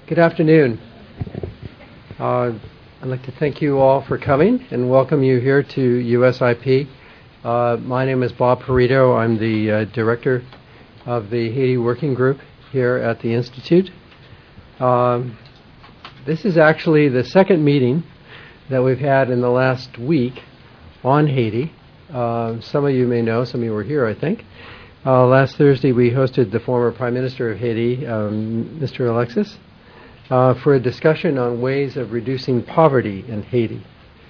Good afternoon. I'd like to thank you all for coming and welcome you here to USIP. My name is Bob Perito. I'm the director of the Haiti Working Group here at the Institute. This is actually the second meeting that we've had in the last week on Haiti. Some of you may know, some of you were here, I think. Last Thursday we hosted the former Prime Minister of Haiti, Mr. Alexis, for a discussion on ways of reducing poverty in Haiti.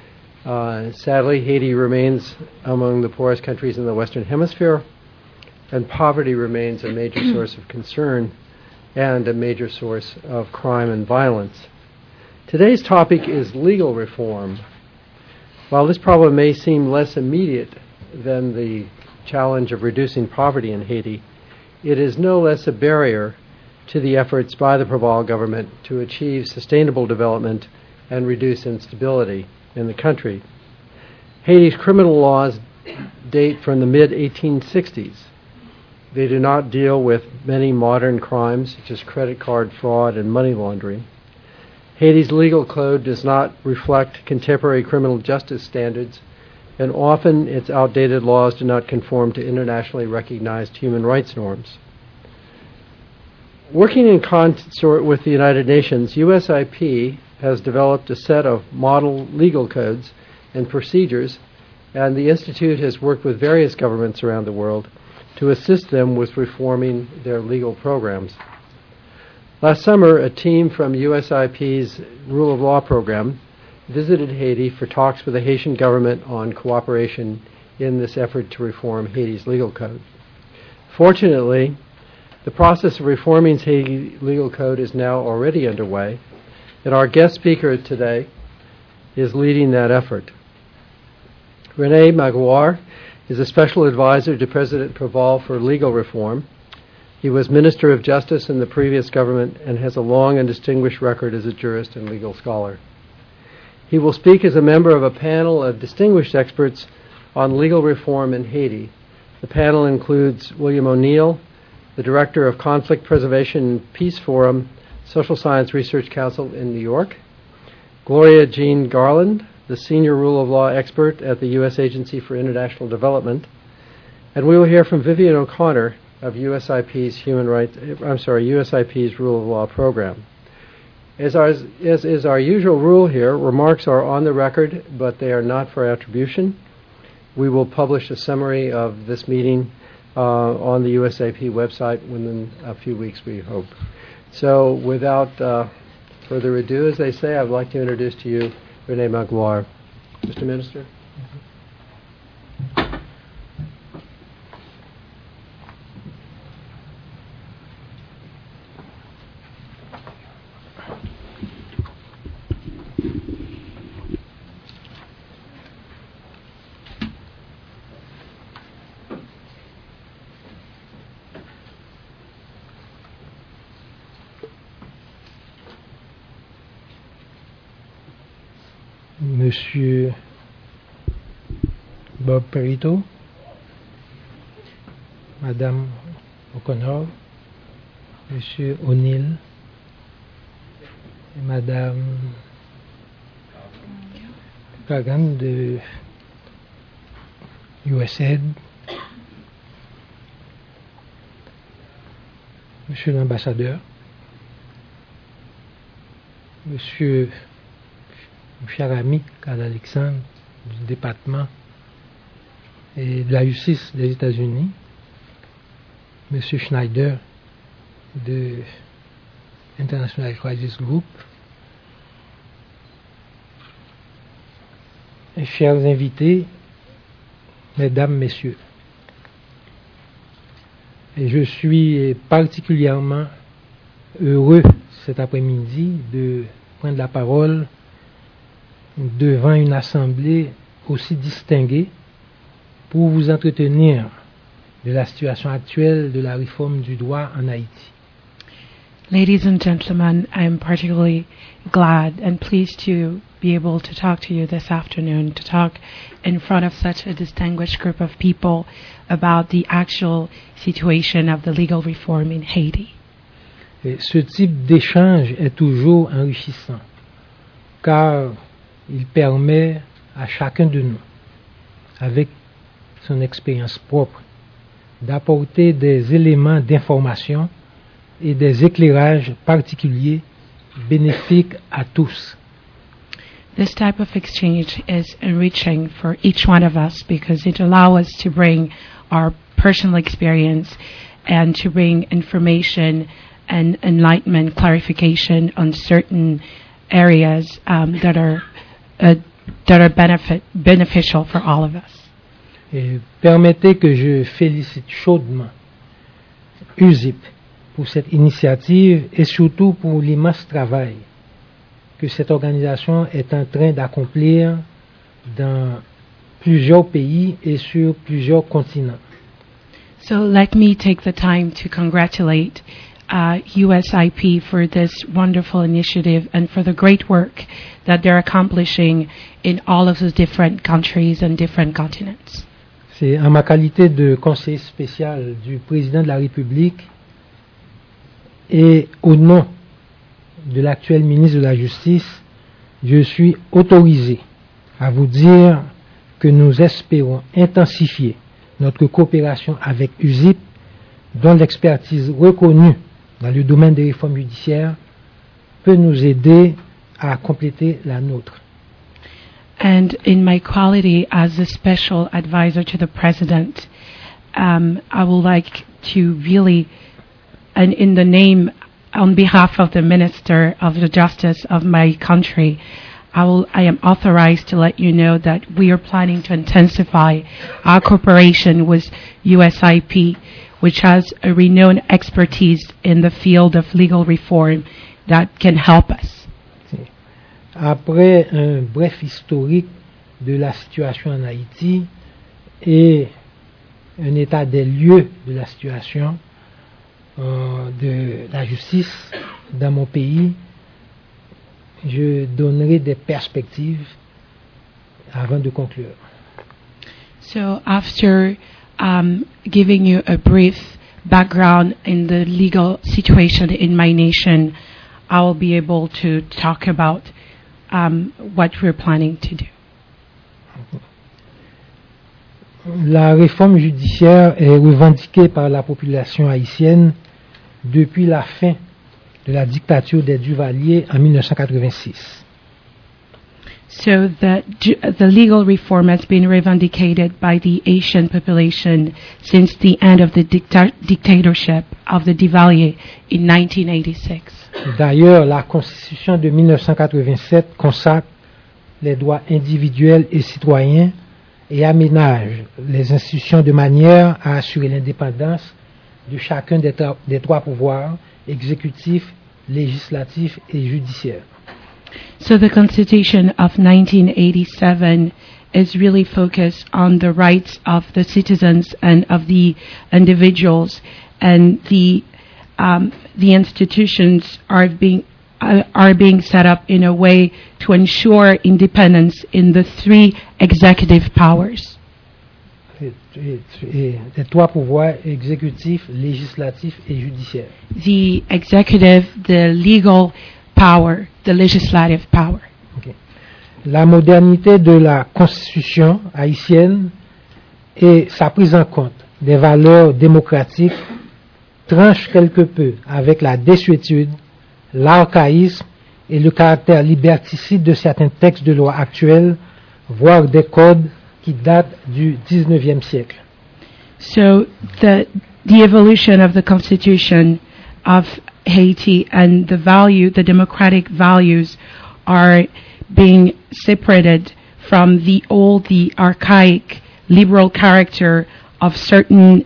Sadly, Haiti remains among the poorest countries in the Western Hemisphere, and poverty remains a major source of concern and a major source of crime and violence. Today's topic is legal reform. While this problem may seem less immediate than the challenge of reducing poverty in Haiti, it is no less a barrier to the efforts by the Provincial government to achieve sustainable development and reduce instability in the country. Haiti's criminal laws date from the mid-1860s. They do not deal with many modern crimes such as credit card fraud and money laundering. Haiti's legal code does not reflect contemporary criminal justice standards, and often its outdated laws do not conform to internationally recognized human rights norms. Working in consort with the United Nations, USIP has developed a set of model legal codes and procedures, and the Institute has worked with various governments around the world to assist them with reforming their legal programs. Last summer, a team from USIP's Rule of Law program visited Haiti for talks with the Haitian government on cooperation in this effort to reform Haiti's legal code. Fortunately, the process of reforming Haiti's legal code is now already underway, and our guest speaker today is leading that effort. René Magloire is a special advisor to President Proval for legal reform. He was Minister of Justice in the previous government and has a long and distinguished record as a jurist and legal scholar. He will speak as a member of a panel of distinguished experts on legal reform in Haiti. The panel includes William O'Neill, the Director of Conflict Preservation and Peace Forum, Social Science Research Council in New York, Gloria Jean Garland, the Senior Rule of Law Expert at the U.S. Agency for International Development, and we will hear from Vivian O'Connor of USIP's USIP's Rule of Law program. As is our usual rule here, remarks are on the record, but they are not for attribution. We will publish a summary of this meeting on the USIP website within a few weeks, we hope. So without further ado, as they say, I'd like to introduce to you René Magloire. Mr. Minister. Monsieur Bob Perito, Madame O'Connor, Monsieur O'Neill, et Madame Kagan de USAID, Monsieur l'ambassadeur, Monsieur mon cher ami Carl Alexandre du département et de la justice des États-Unis, M. Schneider de International Crisis Group, et chers invités, mesdames, messieurs. Et je suis particulièrement heureux cet après-midi de prendre la parole devant une assemblée aussi distinguée pour vous entretenir de la situation actuelle de la réforme du droit en Haïti. Ladies and gentlemen, I am particularly glad and pleased to be able to talk to you this afternoon, to talk in front of such a distinguished group of people about the actual situation of the legal reform in Haiti. Et ce type d'échange est toujours enrichissant, car il permet à chacun de nous, avec son expérience propre, d'apporter des éléments d'information et des éclairages particuliers bénéfiques à tous. This type of exchange is enriching for each one of us because it allows us to bring our personal experience and to bring information and enlightenment, clarification on certain areas that are beneficial for all of us. Et permettez que je félicite chaudement USIP pour cette initiative et surtout pour l'immense travail que cette organisation est en train d'accomplir dans plusieurs pays et sur plusieurs continents. So let me take the time to congratulate USIP for this wonderful initiative and for the great work that they're accomplishing in all of the different countries and different continents. C'est en ma qualité de conseiller spécial du président de la République et au nom de l'actuel ministre de la Justice, je suis autorisé à vous dire que nous espérons intensifier notre coopération avec USIP, dont l'expertise reconnue dans le domaine des réformes judiciaires peut nous aider à compléter la nôtre. And in my quality as a special advisor to the President, I would like to really, and in the name, on behalf of the Minister of the Justice of my country, I am authorized to let you know that we are planning to intensify our cooperation with USIP, which has a renowned expertise in the field of legal reform that can help us. Après un bref historique de la situation en Haïti et un état des lieux de la situation de la justice dans mon pays, je donnerai des perspectives avant de conclure. So after giving you a brief background in the legal situation in my nation, I will be able to talk about what we're planning to do. La réforme judiciaire est revendiquée par la population haïtienne depuis la fin de la dictature des Duvalier en 1986. So the legal reform has been revendicated by the Haitian population since the end of the dictatorship of the Duvalier in 1986. D'ailleurs, la Constitution de 1987 consacre les droits individuels et citoyens et aménage les institutions de manière à assurer l'indépendance de chacun des trois pouvoirs, exécutif, législatif et judiciaire. So the Constitution of 1987 is really focused on the rights of the citizens and of the individuals, and the institutions are being set up in a way to ensure independence in the three executive powers. Les trois pouvoirs, exécutif, législatif et judiciaire. The executive, the legal power, the legislative power. Okay. La modernité de la Constitution haïtienne et sa prise en compte des valeurs démocratiques tranche quelque peu avec la désuétude, l'archaïsme et le caractère liberticide de certains textes de loi actuels, voire des codes qui datent du 19e siècle. So the evolution of the Constitution of Haiti and the democratic values are being separated from the archaic liberal character of certain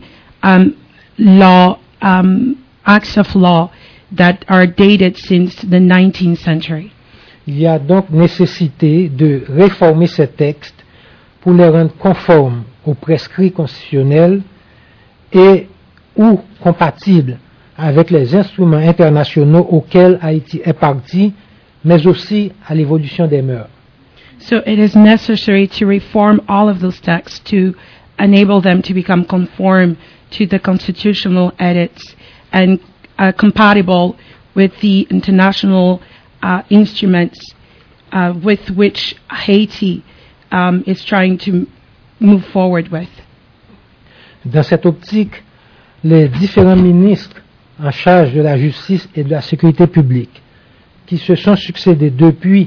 acts of law that are dated since the 19th century. Il y a donc nécessité de réformer ces textes pour les rendre conformes aux prescrits constitutionnels et ou compatibles avec les instruments internationaux auxquels Haïti est partie, mais aussi à l'évolution des mœurs. So it is necessary to reform all of those texts to enable them to become conform to the constitutional edits and compatible with the international instruments with which Haiti is trying to move forward with. Dans cette optique, les différents ministres en charge de la justice et de la sécurité publique qui se sont succédés depuis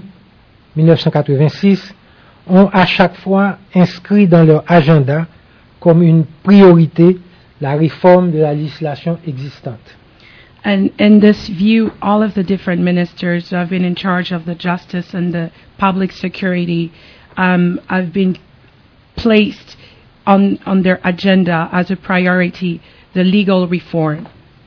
1986 ont à chaque fois inscrit dans leur agenda comme une priorité la réforme de la législation existante. And in this view, all of the different ministers who have been in charge of the justice and the public security have been placed on their agenda as a priority, the legal reform.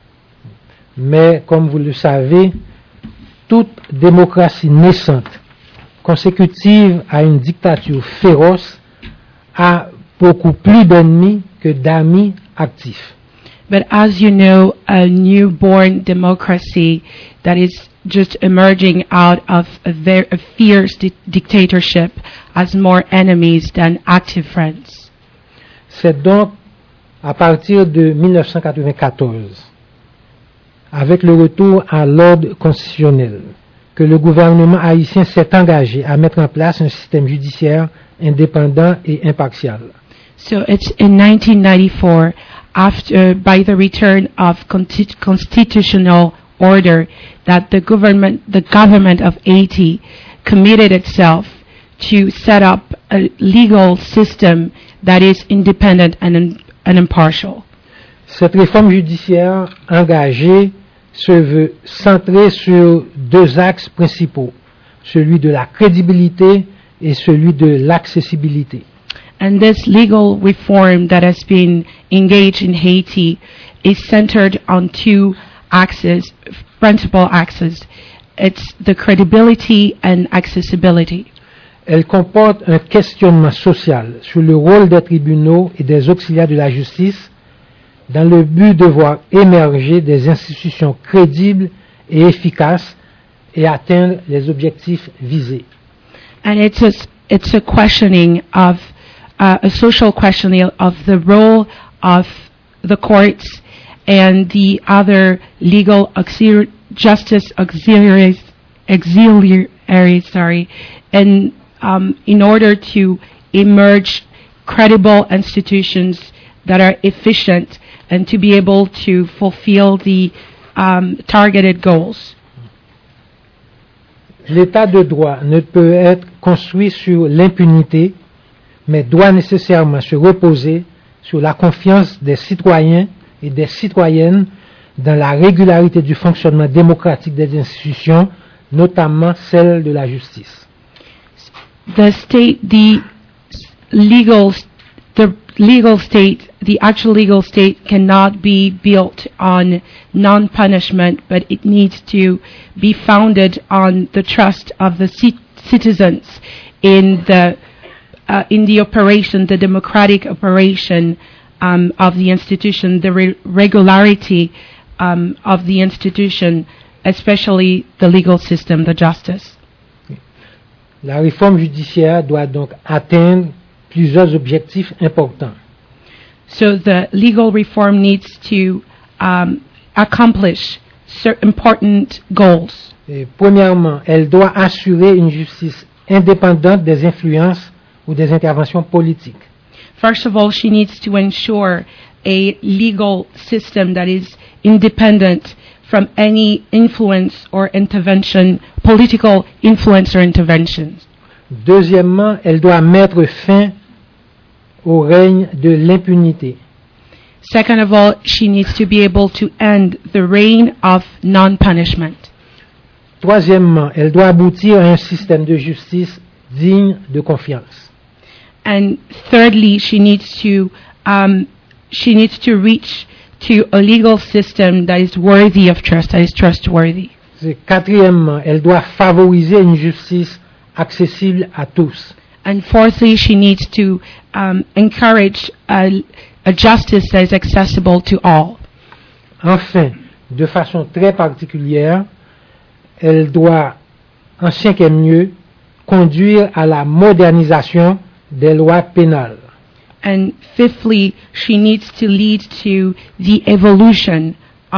Mais comme vous le savez, toute démocratie naissante, consécutive à une dictature féroce, a beaucoup plus d'ennemis que d'amis actifs. But as you know, a newborn democracy that is just emerging out of a fierce dictatorship has more enemies than active friends. C'est donc à partir de 1994, avec le retour à l'ordre constitutionnel, que le gouvernement haïtien s'est engagé à mettre en place un système judiciaire indépendant et impartial. So it's in 1994, by the return of constitutional order, that the government of Haiti committed itself to set up a legal system that is independent and impartial. Cette réforme judiciaire engagée se veut centrer sur deux axes principaux, celui de la crédibilité et celui de l'accessibilité. And this legal reform that has been engaged in Haiti is centered on two axes, principal axes. It's the credibility and accessibility. Elle comporte un questionnement social sur le rôle des tribunaux et des auxiliaires de la justice dans le but de voir émerger des institutions crédibles et efficaces et atteindre les objectifs visés. And it's a questioning of a social questioning of the role of the courts and the other legal justice auxiliaries, and in order to emerge credible institutions that are efficient and to be able to fulfill the targeted goals. L'état de droit ne peut être construit sur l'impunité, mais doit nécessairement se reposer sur la confiance des citoyens et des citoyennes dans la régularité du fonctionnement démocratique des institutions, notamment celle de la justice. The actual legal state cannot be built on non-punishment, but it needs to be founded on the trust of the citizens in the operation, the democratic operation of the institution, the regularity of the institution, especially the legal system, the justice. La réforme judiciaire doit donc atteindre plusieurs objectifs importants. So the legal reform needs to accomplish certain important goals. Et premièrement, elle doit assurer une justice indépendante des influences ou des interventions politiques. First of all, she needs to ensure a legal system that is independent from any influence or intervention, political influence or interventions. Deuxièmement, elle doit mettre fin au règne de l'impunité. Second of all, she needs to be able to end the reign of non-punishment. Troisièmement, elle doit aboutir à un système de justice digne de confiance. And thirdly, she needs to reach to a legal system that is worthy of trust, that is trustworthy. Quatrièmement, elle doit favoriser une justice accessible à tous. And fourthly, she needs to encourage a justice that is accessible to all. Enfin, de façon très particulière, elle doit, en cinquième lieu, conduire à la modernisation des lois pénales. And fifthly, she needs to lead to the evolution of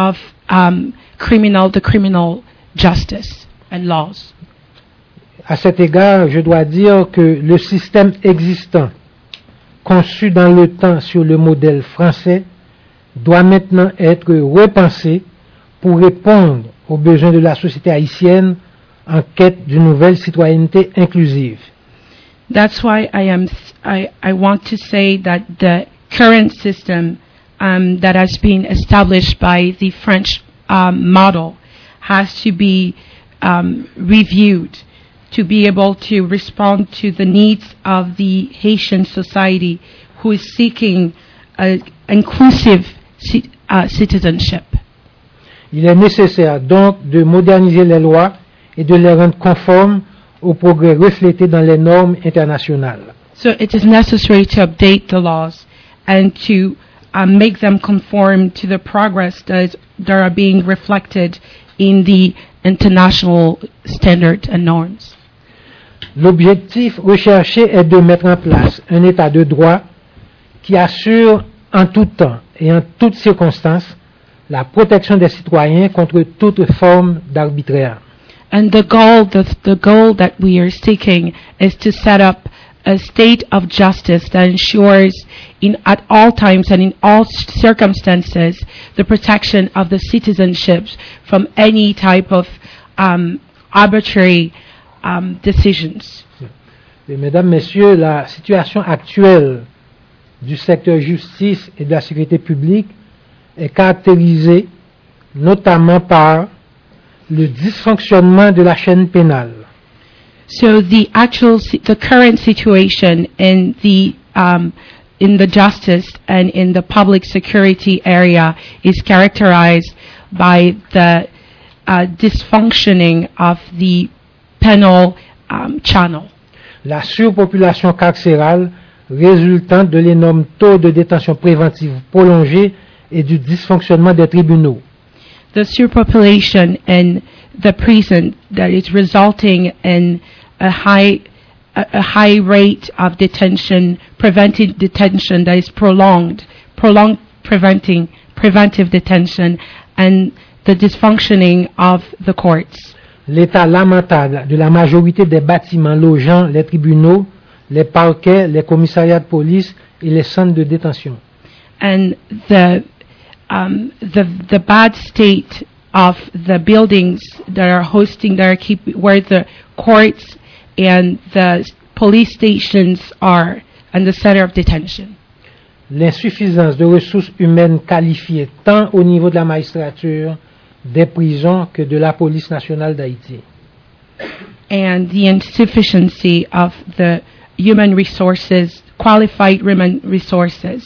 the criminal justice and laws. À cet égard, je dois dire que le système existant, conçu dans le temps sur le modèle français, doit maintenant être repensé pour répondre aux besoins de la société haïtienne en quête d'une nouvelle citoyenneté inclusive. That's why I want to say that the current system that has been established by the French model has to be reviewed to be able to respond to the needs of the Haitian society who is seeking inclusive citizenship. Il est nécessaire donc de moderniser les lois et de les rendre conformes aux progrès reflétés dans les normes internationales. So it is necessary to update the laws and to make them conform to the progress that are being reflected in the international standards and norms. L'objectif recherché est de mettre en place un état de droit qui assure en tout temps et en toutes circonstances la protection des citoyens contre toute forme d'arbitraire. And the goal that we are seeking is to set up a state of justice that ensures at all times and in all circumstances the protection of the citizenships from any type of arbitrary decisions. Et mesdames, messieurs, la situation actuelle du secteur justice et de la sécurité publique est caractérisée notamment par le dysfonctionnement de la chaîne pénale. So the current situation in the justice and in the public security area is characterized by the dysfunctioning of the penal channel. La surpopulation carcérale résultant de l'énorme taux de détention préventive prolongée et du dysfonctionnement des tribunaux. The surpopulation in the prison that is resulting in a high rate of detention, preventive detention that is prolonged preventive detention, and the dysfunctioning of the courts. L'état lamentable de la majorité des bâtiments logeant les tribunaux, les parquets, les commissariats de police et les centres de détention. And the bad state of the buildings that are hosting, where the courts and the police stations are, and the center of detention. L'insuffisance de ressources humaines qualifiées tant au niveau de la magistrature, des prisons que de la police nationale d'Haïti. And the insufficiency of the qualified human resources.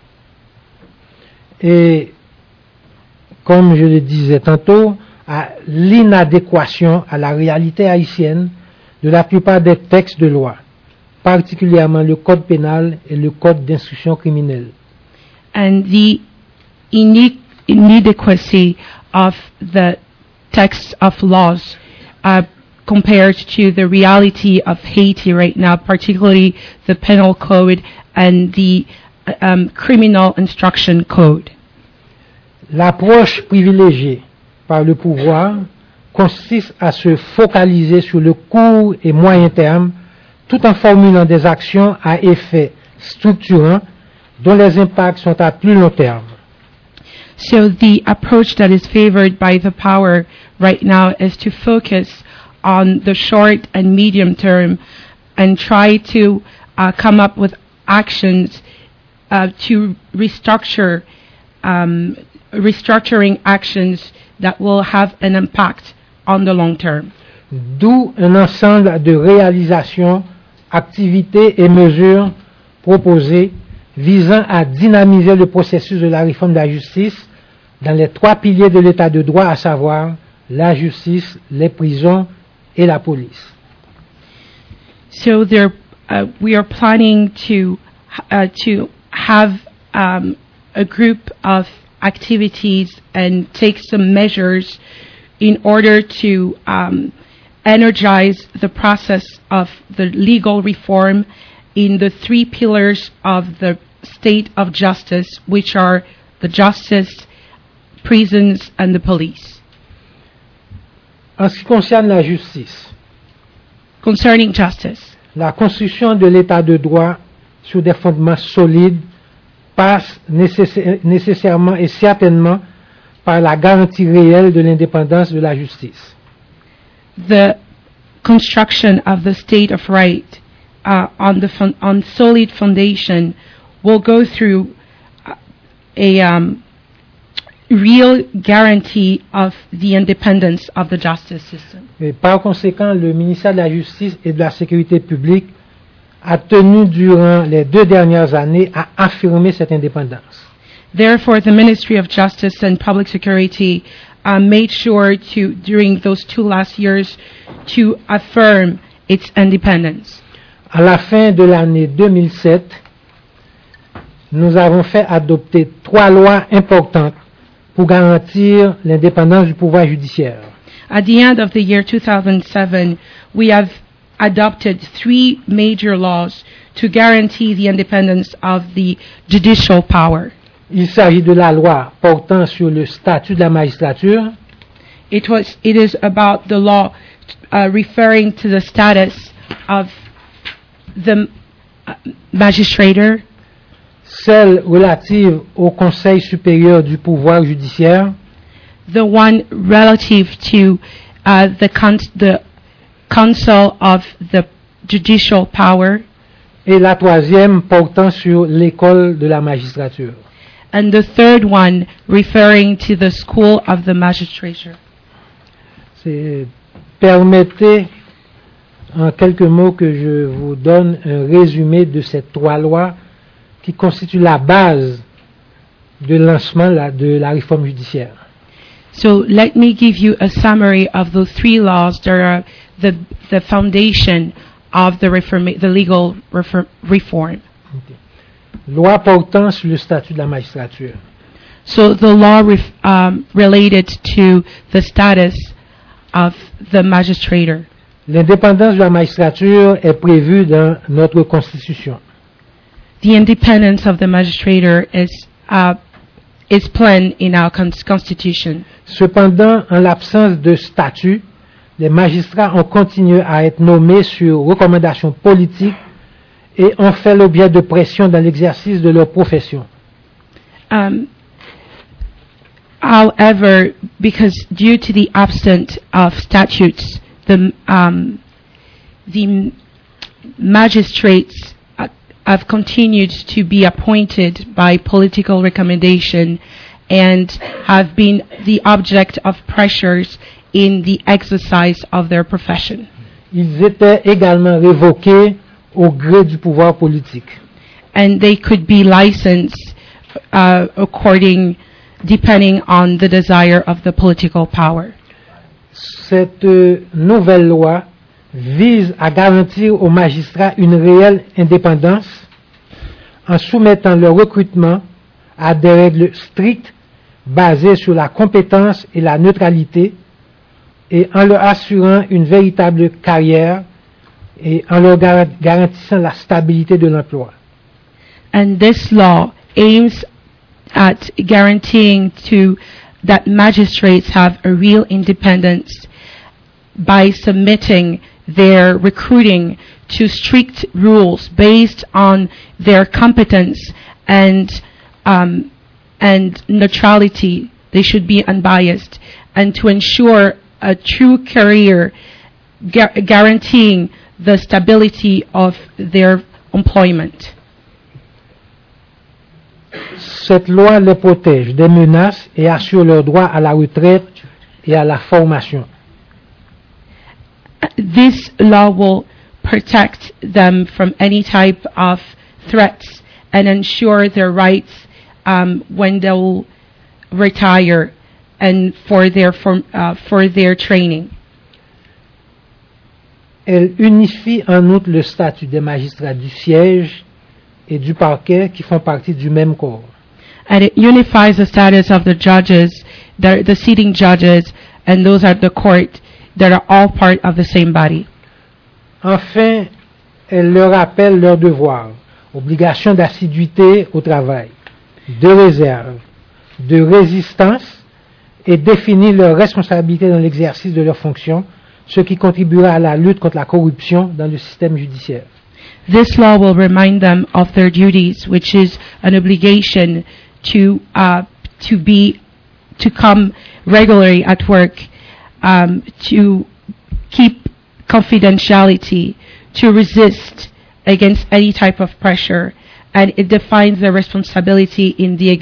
Et comme je le disais tantôt, à l'inadéquation à la réalité haïtienne de la plupart des textes de loi, particulièrement le code pénal et le code d'instruction criminelle. And the inadequacy of the texts of laws compared to the reality of Haiti right now, particularly the penal code and the criminal instruction code. L'approche privilégiée par le pouvoir consiste à se focaliser sur le court et moyen terme tout en formulant des actions à effet structurant dont les impacts sont à plus long terme. So the approach that is favored by the power right now is to focus on the short and medium term and try to come up with actions to restructuring actions that will have an impact on the long term. D'où un ensemble de réalisations, activités et mesures proposées visant à dynamiser le processus de la réforme de la justice dans les trois piliers de l'état de droit, à savoir la justice, les prisons et la police. So we are planning to have a group of activities and take some measures in order to energize the process of the legal reform in the three pillars of the state of justice, which are the justice, prisons and the police. En ce qui concerne la justice, Concerning justice, la construction de l'état de droit sur des fondements solides passe nécessairement et certainement par la garantie réelle de l'indépendance de la justice. the construction of the state of right on solid foundation will go through a real guarantee of the independence of the justice system. Et par conséquent, le ministère de la Justice et de la Sécurité publique a tenu durant les 2 dernières années à affirmer cette indépendance. Therefore, the Ministry of Justice and Public Security made sure to, during those 2 last years, to affirm its independence. À la fin de l'année 2007, nous avons fait adopter 3 lois importantes pour garantir l'indépendance du pouvoir judiciaire. At the end of the year 2007, we have adopted 3 major laws to guarantee the independence of the judicial power. Il s'agit de la loi portant sur le statut de la magistrature, It is about the law referring to the status of the magistrator, celle relative au Conseil supérieur du pouvoir judiciaire, the one relative to the council of the judicial power, et la 3e portant sur l'école de la magistrature. and the third one referring to the school of the magistrature. Permettez en quelques mots que je vous donne un résumé de ces 3 lois qui constituent la base de lancement de la réforme judiciaire. So let me give you a summary of those 3 laws that are the foundation of the legal reform. Okay. Loi portant sur le statut de la magistrature. So the law related to the status of the magistrator. L'indépendance de la magistrature est prévue dans notre Constitution. The independence of the magistrator is planned in our Constitution. Cependant, en l'absence de statut, les magistrats ont continué à être nommés sur recommandation politique et ont fait l'objet de pression dans l'exercice de leur profession. However, because due to the absence of statutes, the magistrates have continued to be appointed by political recommendation and have been the object of pressures in the exercise of their profession. Ils étaient également révoqués au gré du pouvoir politique. And they could be licensed depending on the desire of the political power. Cette nouvelle loi vise à garantir aux magistrats une réelle indépendance en soumettant leur recrutement à des règles strictes basées sur la compétence et la neutralité et en leur assurant une véritable carrière et en leur garantissant la stabilité de l'emploi. And this law aims at guaranteeing that magistrates have a real independence by submitting their recruiting to strict rules based on their competence and neutrality. They should be unbiased, and to ensure a true career, guaranteeing the stability of their employment. Cette loi les protège des menaces et assure leur droit à la retraite et à la formation. This law will protect them from any type of threats and ensure their rights when they will retire and for their training. Elle unifie en outre le statut des magistrats du siège et du parquet qui font partie du même corps. And it unifies the status of the judges, the sitting judges, and those at the court that are all part of the same body. Enfin, elle leur rappelle leurs devoirs, obligation d'assiduité au travail, de réserve, de résistance et définir leurs responsabilités dans l'exercice de leurs fonctions, ce qui contribuera à la lutte contre la corruption dans le système judiciaire. This law will remind them of their duties, which is an obligation to come regularly at work, to keep confidentiality, to resist against any type of pressure, and it defines their responsibility in the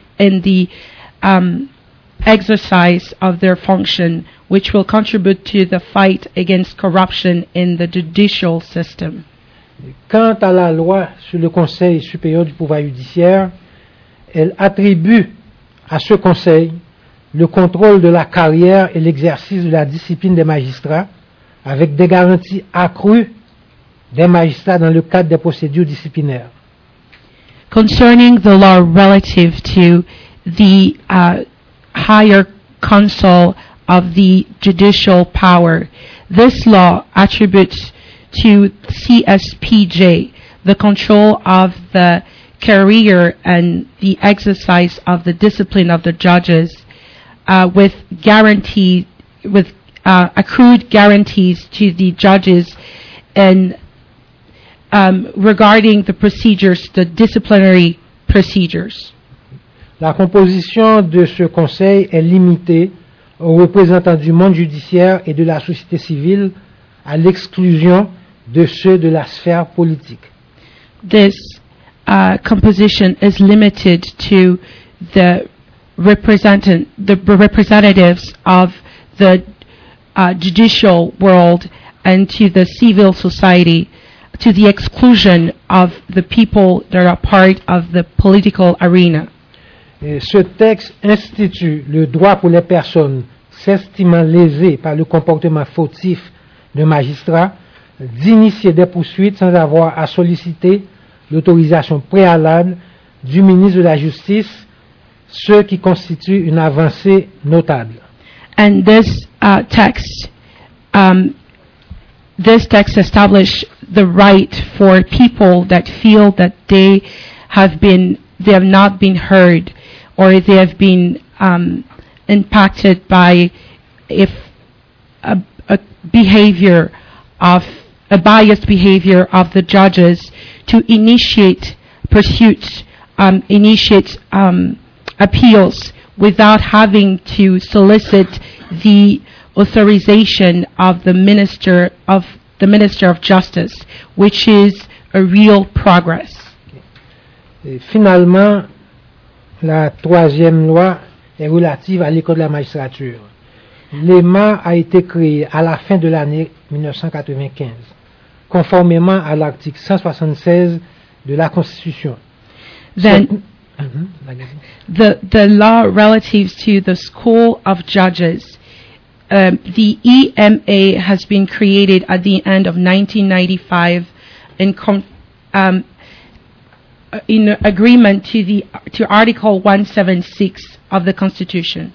exercise of their function, which will contribute to the fight against corruption in the judicial system. Quant à la loi sur le Conseil supérieur du pouvoir judiciaire, elle attribue à ce conseil le contrôle de la carrière et l'exercice de la discipline des magistrats, avec des garanties accrues des magistrats dans le cadre des procédures disciplinaires. Concerning the law relative to the higher council of the judicial power, this law attributes to CSPJ the control of the career and the exercise of the discipline of the judges, with accrued guarantees to the judges and regarding the procedures, the disciplinary procedures. La composition de ce conseil est limitée aux représentants du monde judiciaire et de la société civile, à l'exclusion de ceux de la sphère politique. This composition is limited to the representatives of the judicial world and to the civil society, to the exclusion of the people that are part of the political arena. Et ce texte institue le droit pour les personnes s'estimant lésées par le comportement fautif de magistrats d'initier des poursuites sans avoir à solliciter l'autorisation préalable du ministre de la Justice, ce qui constitue une avancée notable. And this text establishes the right for people that feel that they have not been heard, or they have been impacted by a biased behavior of the judges, to initiate pursuits, appeals without having to solicit the authorization of the Minister of Justice, which is a real progress. Et finalement, la troisième loi est relative à l'école de la magistrature. L'EMA a été créé à la fin de l'année 1995, conformément à l'article 176 de la Constitution. Then, the law relative to the School of Judges, the EMA has been created at the end of 1995 in agreement to Article 176 of the Constitution.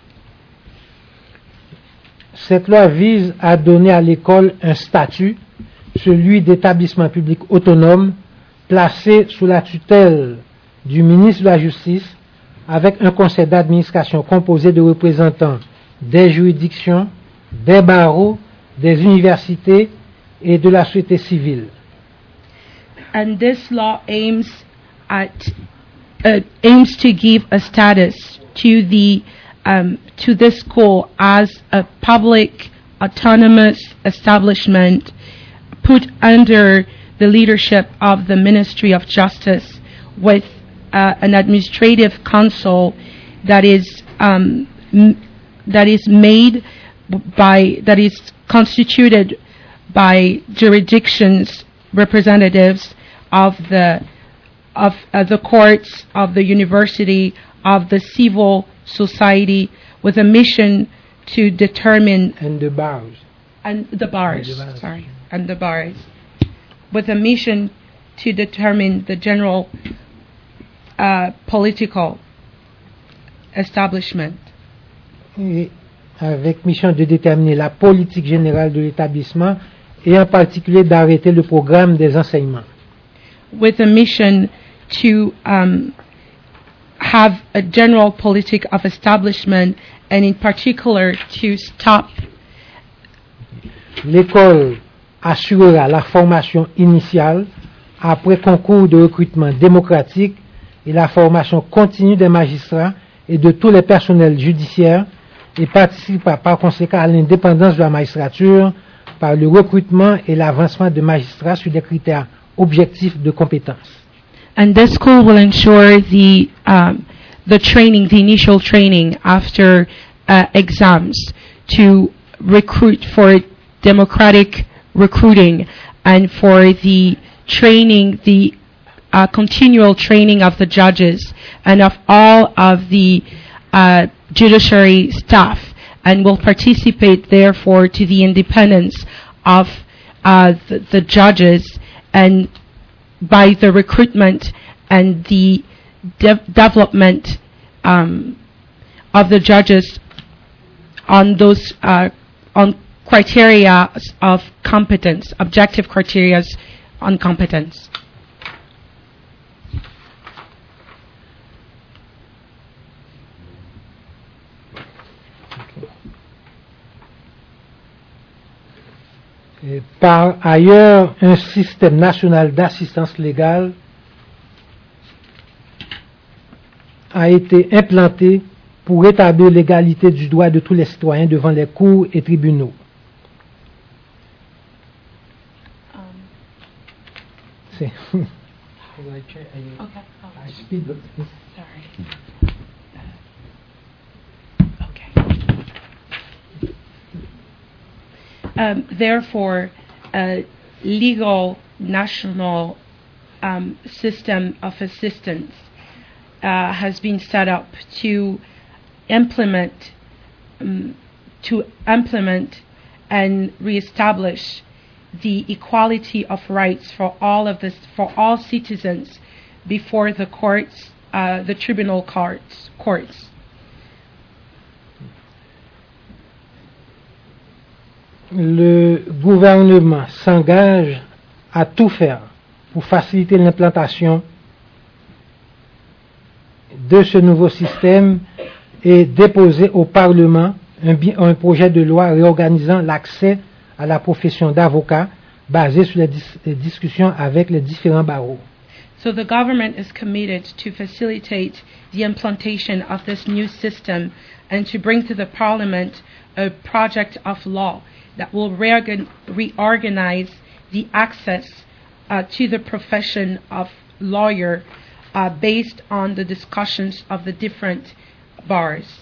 Cette loi vise à donner à l'école un statut, celui d'établissement public autonome, placé sous la tutelle du ministre de la Justice, avec un conseil d'administration composé de représentants des juridictions, des barreaux, des universités et de la société civile. And this law aims to give a status to this school as a public autonomous establishment put under the leadership of the Ministry of Justice, with an administrative council that is constituted by jurisdictions, representatives of the courts, of the university, of the civil society, with a mission to determine The bars, with a mission to determine the general political establishment. et avec mission de déterminer la politique générale de l'établissement et en particulier d'arrêter le programme des enseignements. With a mission to have a general politic of establishment, and in particular to stop. L'école assurera la formation initiale après concours de recrutement démocratique et la formation continue des magistrats et de tous les personnels judiciaires et participera par conséquent à l'indépendance de la magistrature par le recrutement et l'avancement de magistrats sur des critères objectifs de compétence. And this school will ensure the training, the initial training after exams to recruit for democratic recruiting and for the training, the continual training of the judges and of all of the judiciary staff, and will participate therefore to the independence of the judges and by the recruitment and the development of the judges on those on criteria of competence, objective criteria on competence. Par ailleurs, un système national d'assistance légale a été implanté pour établir l'égalité du droit de tous les citoyens devant les cours et tribunaux. C'est Therefore, a legal national system of assistance has been set up to implement and reestablish the equality of rights for all citizens before the courts, the tribunal courts. Le gouvernement s'engage à tout faire pour faciliter l'implantation de ce nouveau système et déposer au Parlement un projet de loi réorganisant l'accès à la profession d'avocat basé sur les discussions avec les différents barreaux. So the government is committed to facilitate the implantation of this new system and to bring to the Parliament a project of law that will reorganize the access to the profession of lawyer based on the discussions of the different bars.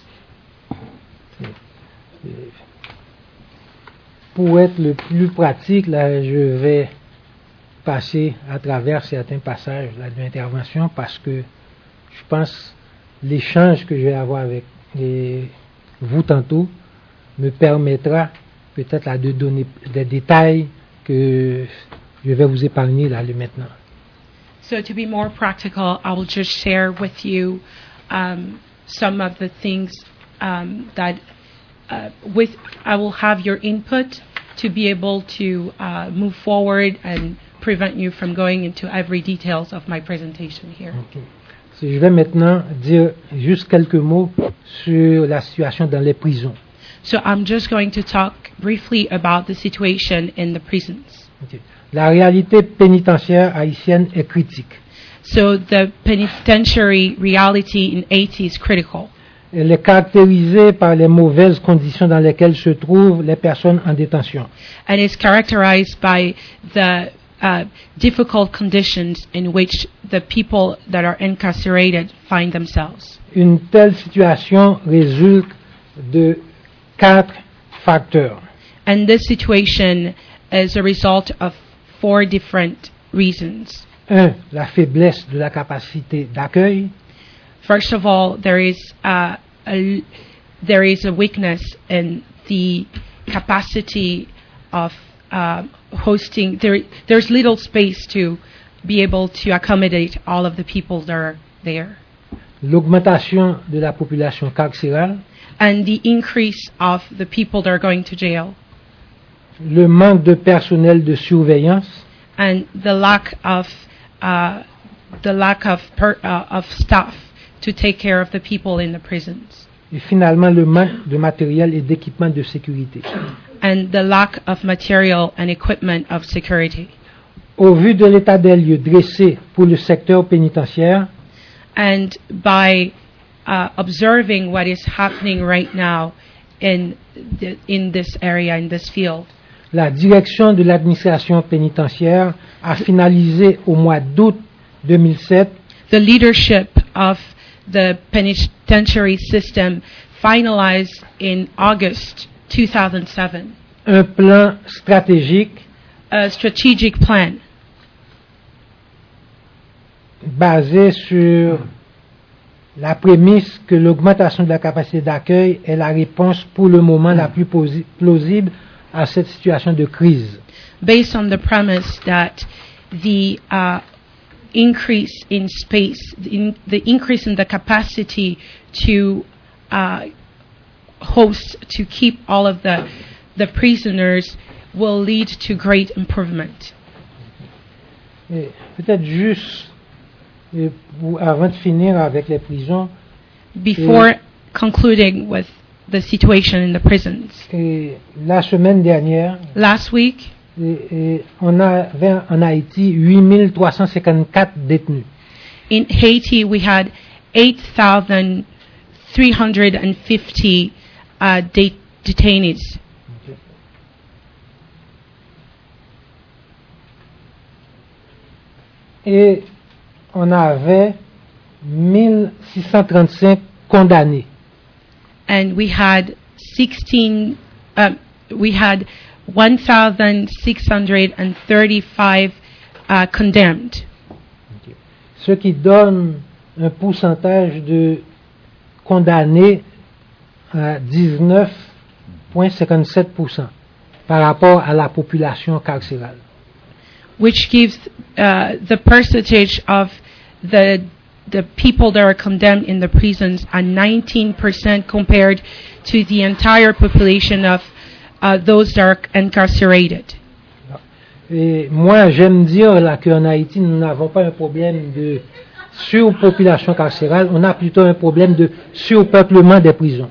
Pour être le plus pratique, là, je vais passer à travers certains passages là, de l'intervention parce que je pense l'échange que je vais avoir avec vous tantôt me permettra peut-être là, de donner des détails que je vais vous épargner là maintenant. So to be more practical, I will just share with you some of the things that I will have your input to be able to move forward and prevent you from going into every details of my presentation here. Okay. So, je vais maintenant dire juste quelques mots sur la situation dans les prisons. So I'm just going to talk briefly about the situation in the prisons. Okay. La réalité pénitentiaire haïtienne est critique. So the penitentiary reality in Haiti is critical. Elle est caractérisée par les mauvaises conditions dans lesquelles se trouvent les personnes en détention. And is characterized by the difficult conditions in which the people that are incarcerated find themselves. Une telle situation résulte de 4 facteurs. And this situation is a result of 4 different reasons. 1. La faiblesse de la capacité d'accueil. First of all, there is a weakness in the capacity of hosting. There's little space to be able to accommodate all of the people that are there. L'augmentation de la population carcérale. And the increase of the people that are going to jail. Le manque de personnel de surveillance. And the lack of staff to take care of the people in the prisons, et finalement le manque de matériel et d'équipement de sécurité. and the lack of material and equipment of security. Au vu de l'état des lieux dressé pour le secteur pénitentiaire, And by observing what is happening right now in this area, in this field, la direction de l'administration pénitentiaire a finalisé au mois d'août 2007 the leadership of the penitentiary system finalized in August 2007 un plan stratégique a strategic plan basé sur la prémisse que l'augmentation de la capacité d'accueil est la réponse pour le moment la plus plausible à cette situation de crise. based on the premise that the increase in space, the increase in the capacity to host, to keep all of the prisoners will lead to great improvement. Et peut-être juste, avant de finir avec les prisons, Before concluding with the situation in the prisons, et la semaine dernière, last week on avait en Haïti 8354 détenus. in Haiti we had 8,350 detainees. Et on avait 1635 condamnés. And we had 1,635 condemned, Ce qui donne un pourcentage de condamnés à 19,57% par rapport à la population carcérale. which gives the percentage of the people that are condemned in the prisons at 19% compared to the entire population of those that are incarcerated. Et moi, j'aime dire là qu'en Haïti, nous n'avons pas un problème de surpopulation carcérale, on a plutôt un problème de surpeuplement des prisons.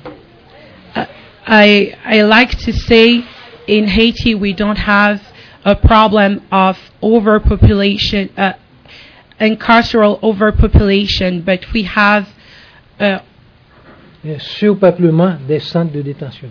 I like to say in Haiti we don't have a problem of overpopulation, carceral overpopulation, but we have Un surpeuplement des centres de détention.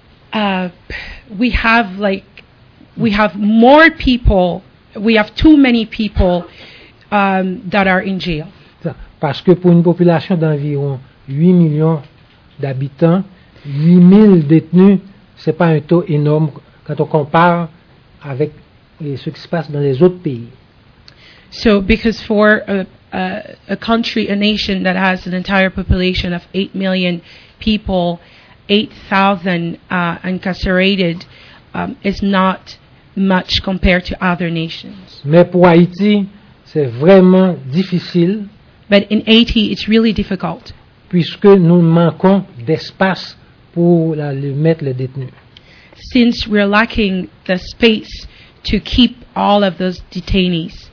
we have more people, we have too many people that are in jail. Parce que pour une population d'environ 8 millions d'habitants, 8 000 détenus, c'est pas un taux énorme quand on compare avec ce qui se passe dans les autres pays. So, because for a country, a nation that has an entire population of 8 million people, 8,000 incarcerated is not much compared to other nations. Mais pour Haïti, c'est vraiment difficile But in Haiti, it's really difficult puisque nous manquons d'espace pour mettre les détenus. since we're lacking the space to keep all of those detainees.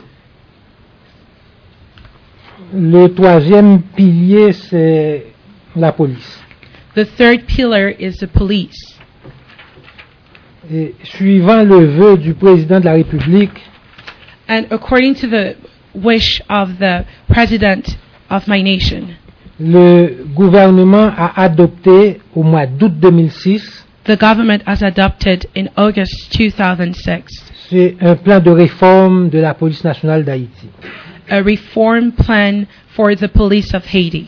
Le troisième pilier, c'est la police. The third pillar is the police. Et suivant le vœu du président de la République, And according to the wish of the president of my nation, le gouvernement a adopté au mois d'août 2006 the government has adopted in August 2006 c'est un plan de réforme de la police nationale d'Haïti. a reform plan for the police of Haiti.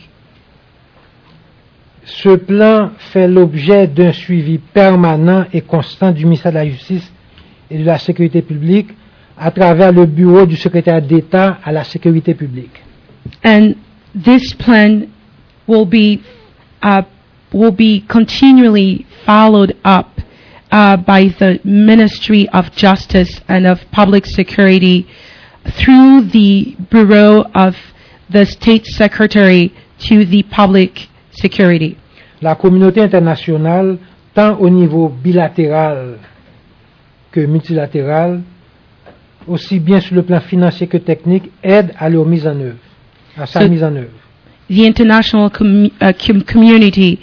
Ce plan fait l'objet d'un suivi permanent et constant du ministère de la Justice et de la Sécurité publique à travers le bureau du secrétaire d'État à la Sécurité publique. And this plan will be continually followed up by the Ministry of Justice and of Public Security through the Bureau of the State Secretary to the Public Security. La communauté internationale, tant au niveau bilatéral que multilatéral, aussi bien sur le plan financier que technique, aide à leur mise en œuvre, à sa So- mise en œuvre. the international community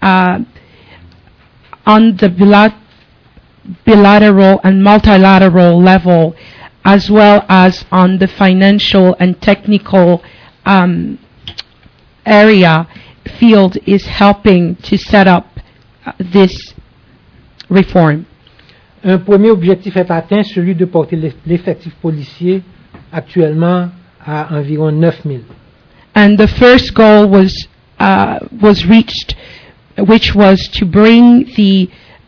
on the bilateral and multilateral level, as well as on the financial and technical field, is helping to set up this reform. Un premier objectif est atteint, celui de porter l'effectif policier actuellement à environ 9 000. And the first goal was reached, which was to bring the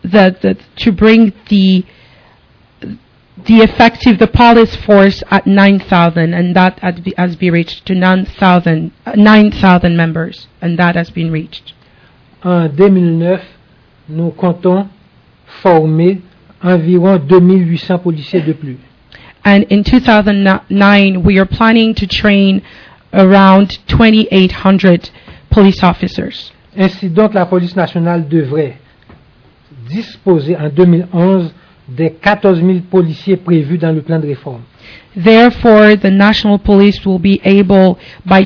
police force at 9,000, and that has been reached to 9,000 members, and that has been reached. En 2009, nous comptons former environ 2800 policiers de plus. And in 2009, we are planning to train around 2,800 police officers. Ainsi donc, la police nationale devrait disposer en 2011 des 14 000 policiers prévus dans le plan de réforme. Therefore, the National Police will be able, by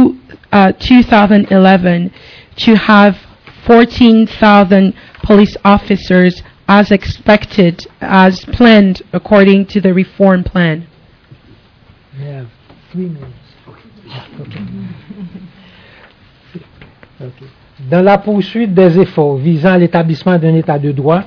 2011, to have 14,000 police officers as expected, as planned according to the reform plan. We have 3 minutes. Okay. Dans la poursuite des efforts visant à l'établissement d'un état de droit,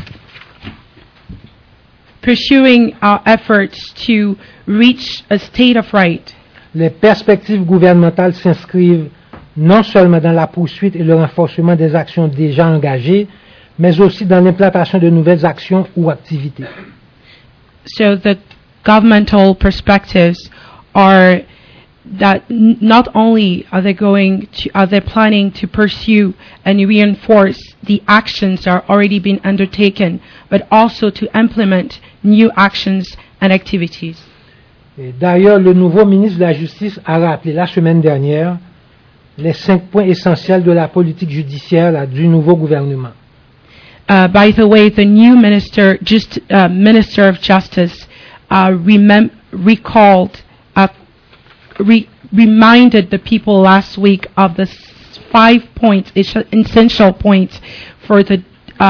pursuing our efforts to reach a state of right, les perspectives gouvernementales s'inscrivent non seulement dans la poursuite et le renforcement des actions déjà engagées, mais aussi dans l'implantation de nouvelles actions ou activités. So the governmental perspectives are that not only are they planning to pursue and reinforce the actions that are already been undertaken, but also to implement new actions and activities. Et d'ailleurs, le nouveau ministre de la Justice a rappelé la semaine dernière les 5 points essentiels de la politique judiciaire du nouveau gouvernement. By the way, the new Minister of Justice reminded the people last week of the 5 points, essential points for the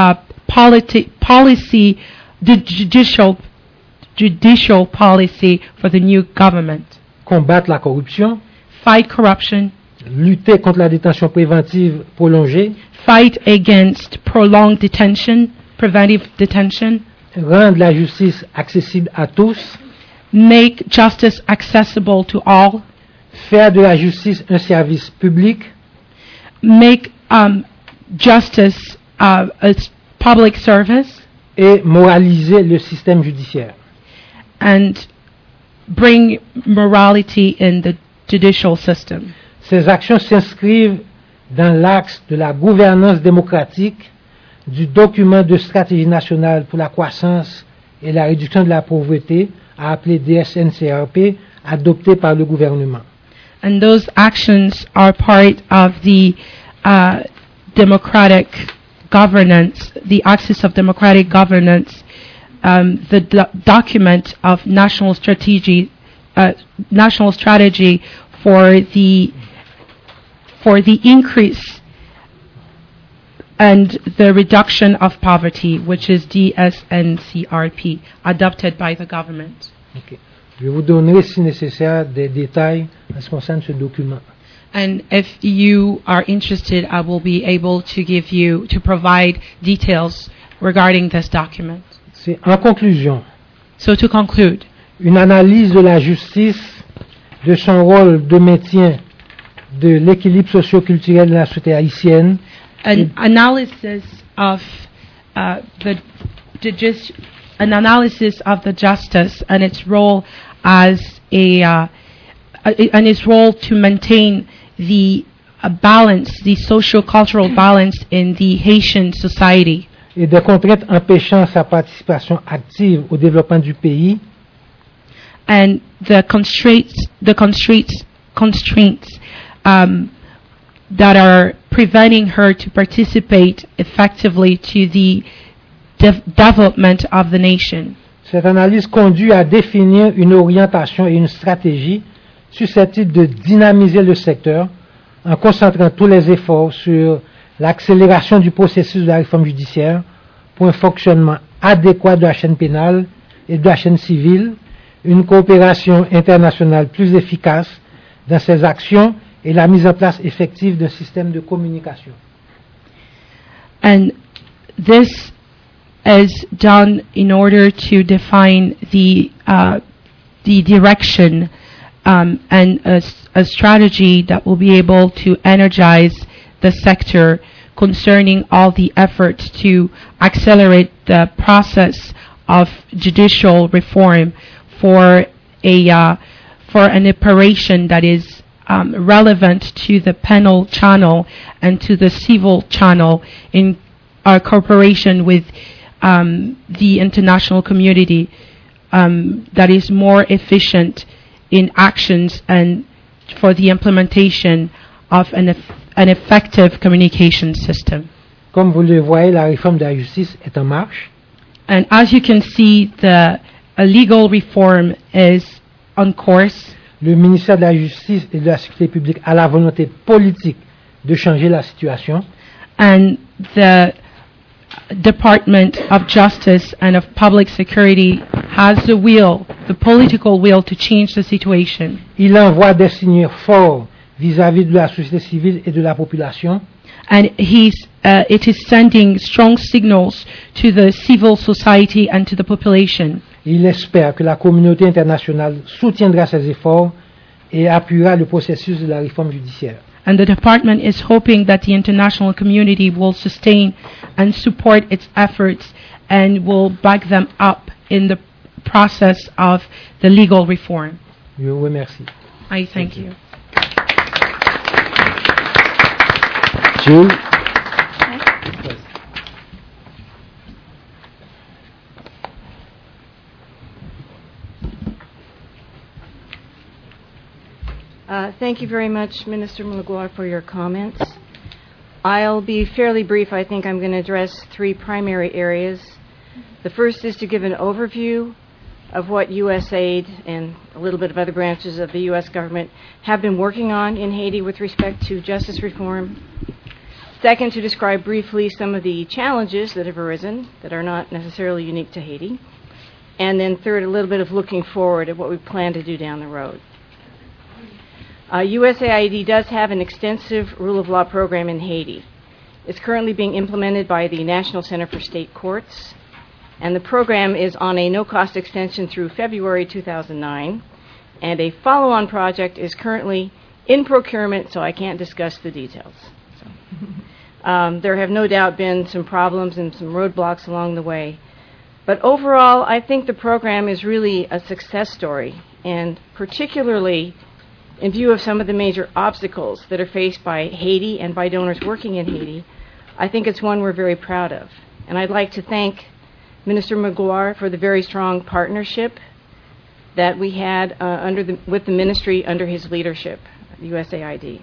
judicial policy for the new government. Combattre la corruption, fight corruption, lutter contre la détention préventive prolongée, fight against prolonged detention, preventive detention, rendre la justice accessible à tous, make justice accessible to all, faire de la justice un service public, make justice a public service, et moraliser le système judiciaire. And bring morality in the judicial system. Ces actions s'inscrivent dans l'axe de la gouvernance démocratique, du document de stratégie nationale pour la croissance et la réduction de la pauvreté, appelé DSNCRP, adopté par le gouvernement. And those actions are part of the democratic governance, the axis of democratic governance, the document of national strategy for the increase and the reduction of poverty, which is DSNCRP, adopted by the government. Okay. Je vous donnerai, si nécessaire, des détails en ce qui concerne ce document. And if you are interested, I will be able to provide details regarding this document. C'est en conclusion. So to conclude, une analyse de la justice, de son rôle de maintien de l'équilibre socio-culturel de la société haïtienne. An analysis of the justice and its role as and its role to maintain the balance, the socio-cultural balance in the Haitian society. Et des contraintes empêchant sa participation active au développement du pays. And the constraints that are preventing her to participate effectively to the development of the nation. Cette analyse conduit à définir une orientation et une stratégie susceptible de dynamiser le secteur en concentrant tous les efforts sur l'accélération du processus de la réforme judiciaire pour un fonctionnement adéquat de la chaîne pénale et de la chaîne civile, une coopération internationale plus efficace dans ses actions et la mise en place effective d'un système de communication. And this is done in order to define the direction and a strategy that will be able to energize the sector concerning all the efforts to accelerate the process of judicial reform for an operation that is relevant to the penal channel and to the civil channel in our cooperation with the international community that is more efficient in actions and for the implementation of an effective communication system. Comme vous le voyez, la réforme de la justice est en marche. And as you can see, the legal reform is on course. Le ministère de la Justice et de la Sécurité publique a la volonté politique de changer la situation. And the Department of Justice and of Public Security has the political will to change the situation. Il envoie des signaux forts vis-à-vis de la société civile et de la population. And it is sending strong signals to the civil society and to the population. Il espère que la communauté internationale soutiendra ses efforts et appuiera le processus de la réforme judiciaire. And the department is hoping that the international community will sustain and support its efforts and will back them up in the process of the legal reform. Je vous remercie. I thank you. June? Thank you very much, Minister Magloire, for your comments. I'll be fairly brief. I think I'm going to address three primary areas. The first is to give an overview of what USAID and a little bit of other branches of the U.S. government have been working on in Haiti with respect to justice reform. Second, to describe briefly some of the challenges that have arisen that are not necessarily unique to Haiti. And then third, a little bit of looking forward at what we plan to do down the road. USAID does have an extensive rule of law program in Haiti. It's currently being implemented by the National Center for State Courts, and the program is on a no-cost extension through February 2009, and a follow-on project is currently in procurement, so I can't discuss the details. There have no doubt been some problems and some roadblocks along the way, but overall, I think the program is really a success story, and particularly in view of some of the major obstacles that are faced by Haiti and by donors working in Haiti, I think it's one we're very proud of. And I'd like to thank Minister Magloire for the very strong partnership that we had with the ministry under his leadership, USAID.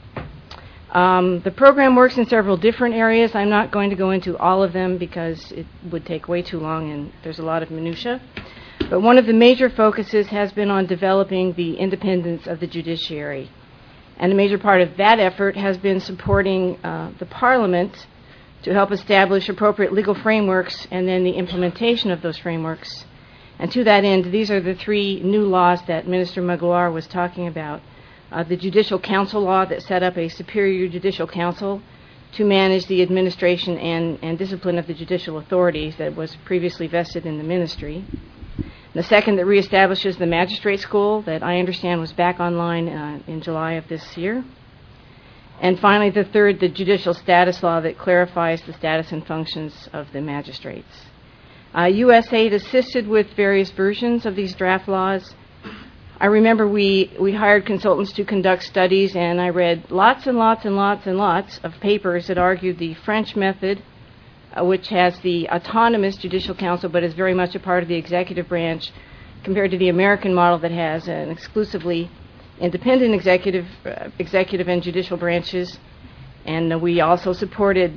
The program works in several different areas. I'm not going to go into all of them because it would take way too long and there's a lot of minutia. But one of the major focuses has been on developing the independence of the judiciary. And a major part of that effort has been supporting the Parliament to help establish appropriate legal frameworks and then the implementation of those frameworks. And to that end, these are the three new laws that Minister Magloire was talking about. The Judicial Council law that set up a Superior Judicial Council to manage the administration and discipline of the judicial authorities that was previously vested in the ministry. The second that reestablishes the magistrate school that I understand was back online in July of this year. And finally, the third, the judicial status law that clarifies the status and functions of the magistrates. USAID assisted with various versions of these draft laws. I remember we hired consultants to conduct studies, and I read lots and lots and lots and lots of papers that argued the French method, which has the autonomous judicial council but is very much a part of the executive branch, compared to the American model that has an exclusively independent executive and judicial branches. And we also supported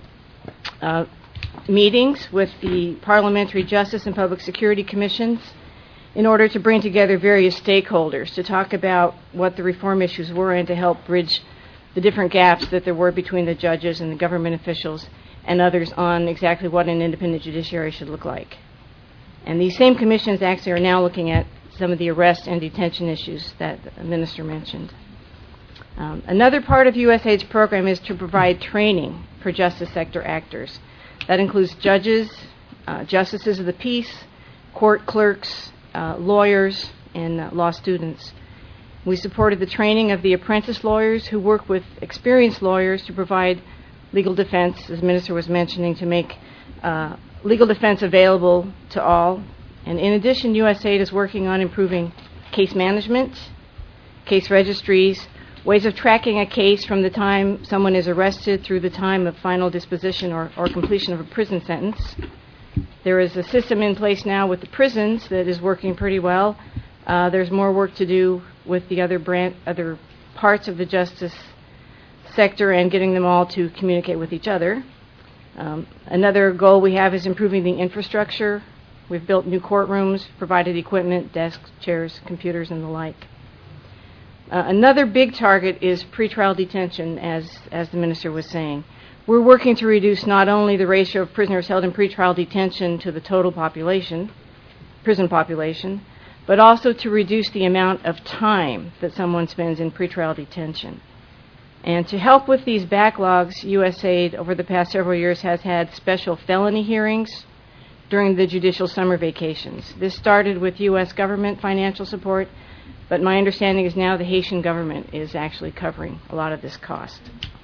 meetings with the Parliamentary Justice and Public Security Commissions in order to bring together various stakeholders to talk about what the reform issues were and to help bridge the different gaps that there were between the judges and the government officials and others on exactly what an independent judiciary should look like. And these same commissions actually are now looking at some of the arrest and detention issues that the minister mentioned. Another part of USAID's program is to provide training for justice sector actors. That includes judges, justices of the peace, court clerks, lawyers, and law students. We supported the training of the apprentice lawyers who work with experienced lawyers to provide legal defense, as the minister was mentioning, to make legal defense available to all. And in addition, USAID is working on improving case management, case registries, ways of tracking a case from the time someone is arrested through the time of final disposition or completion of a prison sentence. There is a system in place now with the prisons that is working pretty well. There's more work to do with the other parts of the justice sector and getting them all to communicate with each other. Another goal we have is improving the infrastructure. We've built new courtrooms, provided equipment, desks, chairs, computers, and the like. Another big target is pretrial detention, as the minister was saying. We're working to reduce not only the ratio of prisoners held in pretrial detention to the total population, prison population, but also to reduce the amount of time that someone spends in pretrial detention. And to help with these backlogs, USAID over the past several years has had special felony hearings during the judicial summer vacations. This started with U.S. government financial support, but my understanding is now the Haitian government is actually covering a lot of this cost.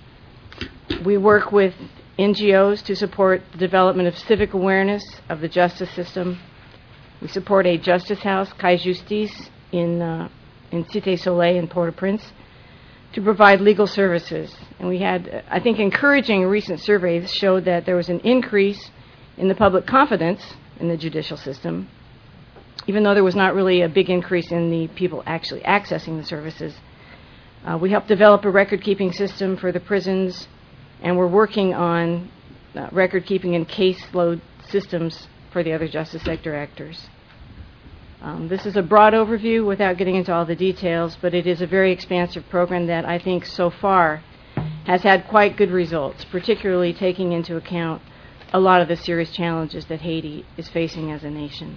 We work with NGOs to support the development of civic awareness of the justice system. We support a justice house, Kai Justice, in Cité Soleil in Port-au-Prince, to provide legal services. And we had, I think, encouraging recent surveys showed that there was an increase in the public confidence in the judicial system, even though there was not really a big increase in the people actually accessing the services. We helped develop a record-keeping system for the prisons, and we're working on record-keeping and caseload systems for the other justice sector actors. This is a broad overview without getting into all the details, but it is a very expansive program that I think so far has had quite good results, particularly taking into account a lot of the serious challenges that Haiti is facing as a nation.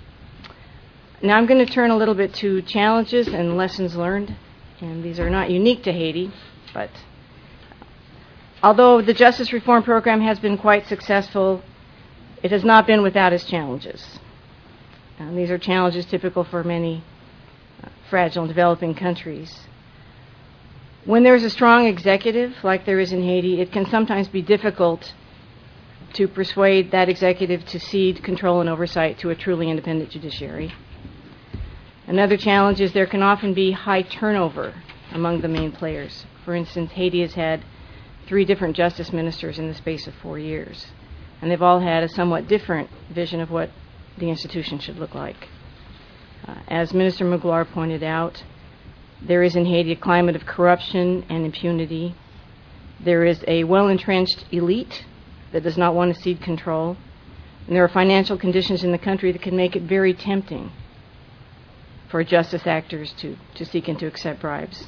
Now I'm going to turn a little bit to challenges and lessons learned, and these are not unique to Haiti, but although the Justice Reform Program has been quite successful, it has not been without its challenges. And these are challenges typical for many fragile and developing countries. When there is a strong executive, like there is in Haiti, it can sometimes be difficult to persuade that executive to cede control and oversight to a truly independent judiciary. Another challenge is there can often be high turnover among the main players. For instance, Haiti has had 3 different justice ministers in the space of 4 years, and they've all had a somewhat different vision of what the institution should look like. As Minister Magloire pointed out, there is in Haiti a climate of corruption and impunity. There is a well-entrenched elite that does not want to cede control, and there are financial conditions in the country that can make it very tempting for justice actors to seek and to accept bribes.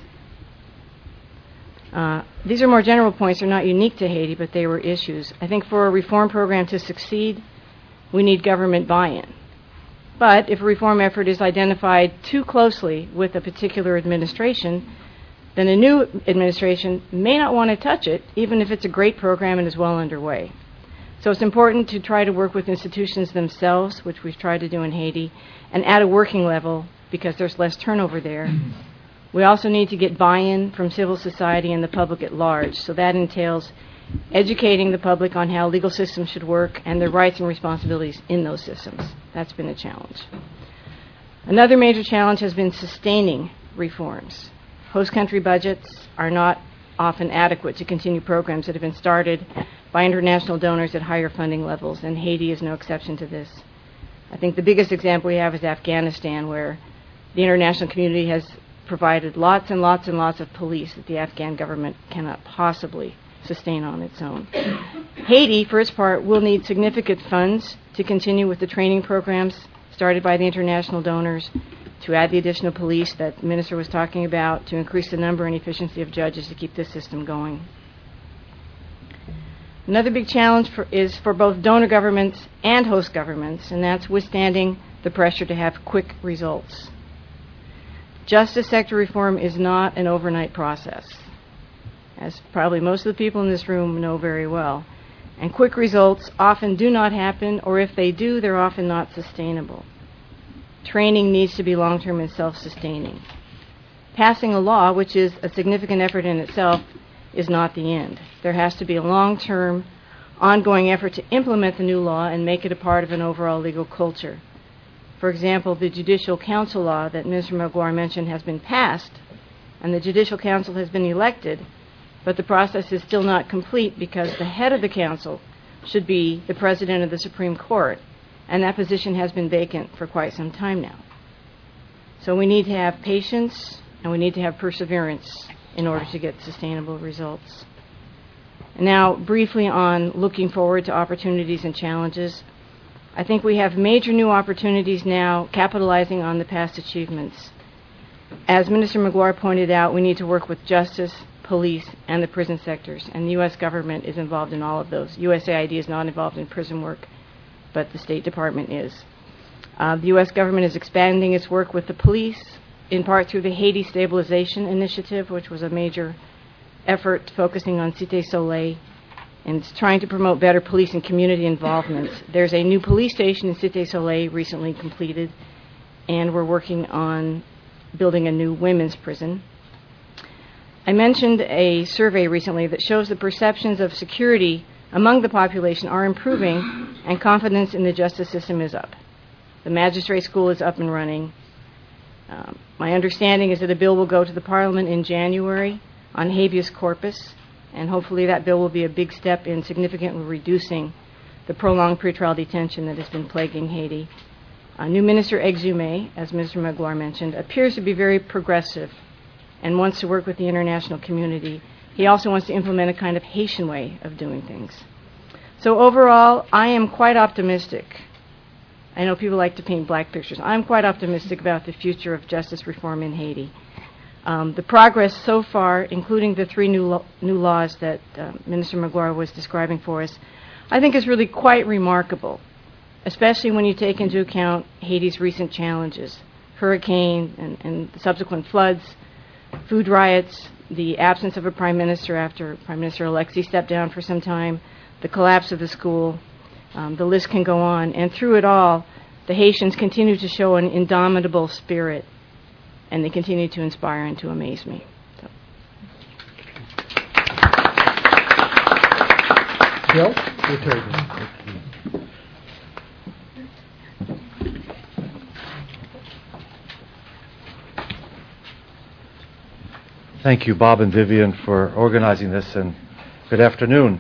These are more general points. They're not unique to Haiti, but they were issues. I think for a reform program to succeed, we need government buy-in. But if a reform effort is identified too closely with a particular administration, then a new administration may not want to touch it, even if it's a great program and is well underway. So it's important to try to work with institutions themselves, which we've tried to do in Haiti, and at a working level because there's less turnover there. We also need to get buy-in from civil society and the public at large. So that entails educating the public on how legal systems should work and their rights and responsibilities in those systems. That's been a challenge. Another major challenge has been sustaining reforms. Host country budgets are not often adequate to continue programs that have been started by international donors at higher funding levels, and Haiti is no exception to this. I think the biggest example we have is Afghanistan, where the international community has provided lots and lots and lots of police that the Afghan government cannot possibly sustain on its own. Haiti, for its part, will need significant funds to continue with the training programs started by the international donors, to add the additional police that the minister was talking about, to increase the number and efficiency of judges to keep this system going. Another big challenge is for both donor governments and host governments, and that's withstanding the pressure to have quick results. Justice sector reform is not an overnight process, as probably most of the people in this room know very well. And quick results often do not happen, or if they do, they're often not sustainable. Training needs to be long-term and self-sustaining. Passing a law, which is a significant effort in itself, is not the end. There has to be a long-term, ongoing effort to implement the new law and make it a part of an overall legal culture. For example, the Judicial Council law that Minister Magloire mentioned has been passed, and the Judicial Council has been elected, but the process is still not complete because the head of the council should be the president of the Supreme Court, and that position has been vacant for quite some time now. So we need to have patience and we need to have perseverance in order to get sustainable results. And now, briefly on looking forward to opportunities and challenges, I think we have major new opportunities now capitalizing on the past achievements. As Minister Magloire pointed out, we need to work with justice, police, and the prison sectors, and the U.S. government is involved in all of those. USAID is not involved in prison work, but the State Department is. The U.S. government is expanding its work with the police, in part through the Haiti Stabilization Initiative, which was a major effort focusing on Cité Soleil, and it's trying to promote better police and community involvement. There's a new police station in Cité Soleil recently completed, and we're working on building a new women's prison. I mentioned a survey recently that shows the perceptions of security among the population are improving, and confidence in the justice system is up. The magistrate school is up and running. My understanding is that a bill will go to the Parliament in January on habeas corpus, and hopefully that bill will be a big step in significantly reducing the prolonged pretrial detention that has been plaguing Haiti. New Minister Exumé, as Minister Magloire mentioned, appears to be very progressive and wants to work with the international community. He also wants to implement a kind of Haitian way of doing things. So overall, I am quite optimistic. I know people like to paint black pictures. I'm quite optimistic about the future of justice reform in Haiti. The progress so far, including the three new laws that Minister Magloire was describing for us, I think is really quite remarkable, especially when you take into account Haiti's recent challenges, hurricane and the subsequent floods, food riots, the absence of a prime minister after Prime Minister Alexis stepped down for some time, the collapse of the school. The list can go on. And through it all, the Haitians continue to show an indomitable spirit, and they continue to inspire and to amaze me. So. Bill, your turn. Thank you, Bob and Vivian, for organizing this, and good afternoon.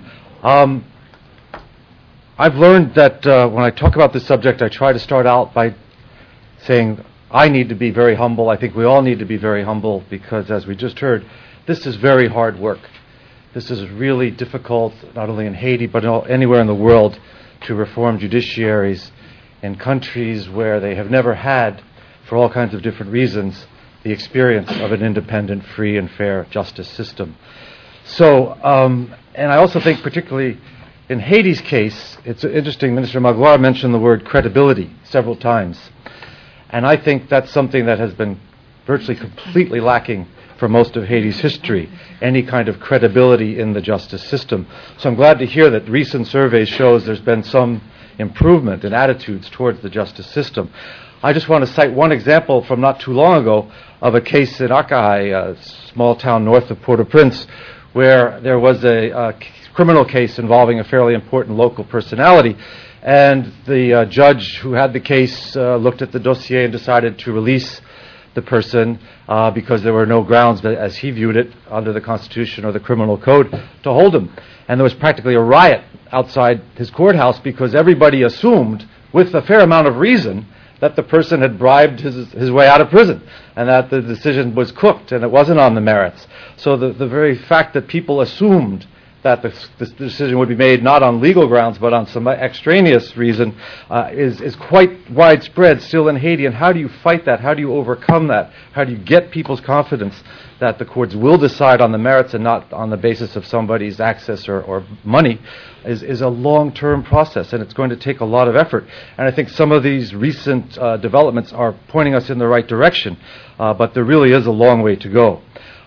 I've learned that when I talk about this subject, I try to start out by saying I need to be very humble. I think we all need to be very humble because, as we just heard, this is very hard work. This is really difficult, not only in Haiti, but anywhere in the world, to reform judiciaries in countries where they have never had, for all kinds of different reasons, the experience of an independent, free, and fair justice system. So, and I also think particularly in Haiti's case, it's interesting, Minister Magloire mentioned the word credibility several times. And I think that's something that has been virtually completely lacking for most of Haiti's history, any kind of credibility in the justice system. So I'm glad to hear that recent surveys shows there's been some improvement in attitudes towards the justice system. I just want to cite one example from not too long ago of a case in Acahai, a small town north of Port-au-Prince, where there was a criminal case involving a fairly important local personality, and the judge who had the case looked at the dossier and decided to release the person because there were no grounds, as he viewed it, under the Constitution or the criminal code to hold him. And there was practically a riot outside his courthouse because everybody assumed, with a fair amount of reason, that the person had bribed his way out of prison and that the decision was cooked and it wasn't on the merits. So the very fact that people assumed that this decision would be made not on legal grounds but on some extraneous reason is quite widespread still in Haiti. And how do you fight that? How do you overcome that? How do you get people's confidence that the courts will decide on the merits and not on the basis of somebody's access or money is a long-term process, and it's going to take a lot of effort. And I think some of these recent developments are pointing us in the right direction, but there really is a long way to go.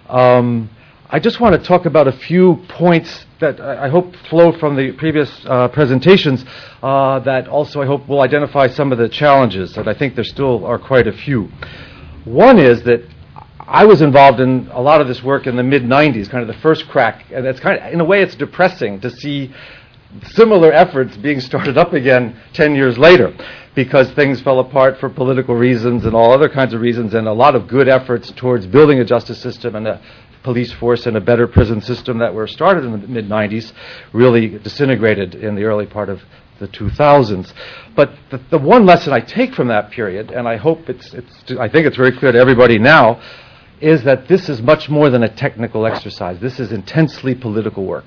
I just want to talk about a few points that I hope flow from the previous presentations that also I hope will identify some of the challenges, and I think there still are quite a few. One is that I was involved in a lot of this work in the mid-'90s, kind of the first crack, and it's kind of, in a way, it's depressing to see similar efforts being started up again 10 years later, because things fell apart for political reasons and all other kinds of reasons, and a lot of good efforts towards building a justice system and a police force and a better prison system that were started in the mid-'90s really disintegrated in the early part of the 2000s. But the one lesson I take from that period, and I hope I think it's very clear to everybody now, is that this is much more than a technical exercise. This is intensely political work.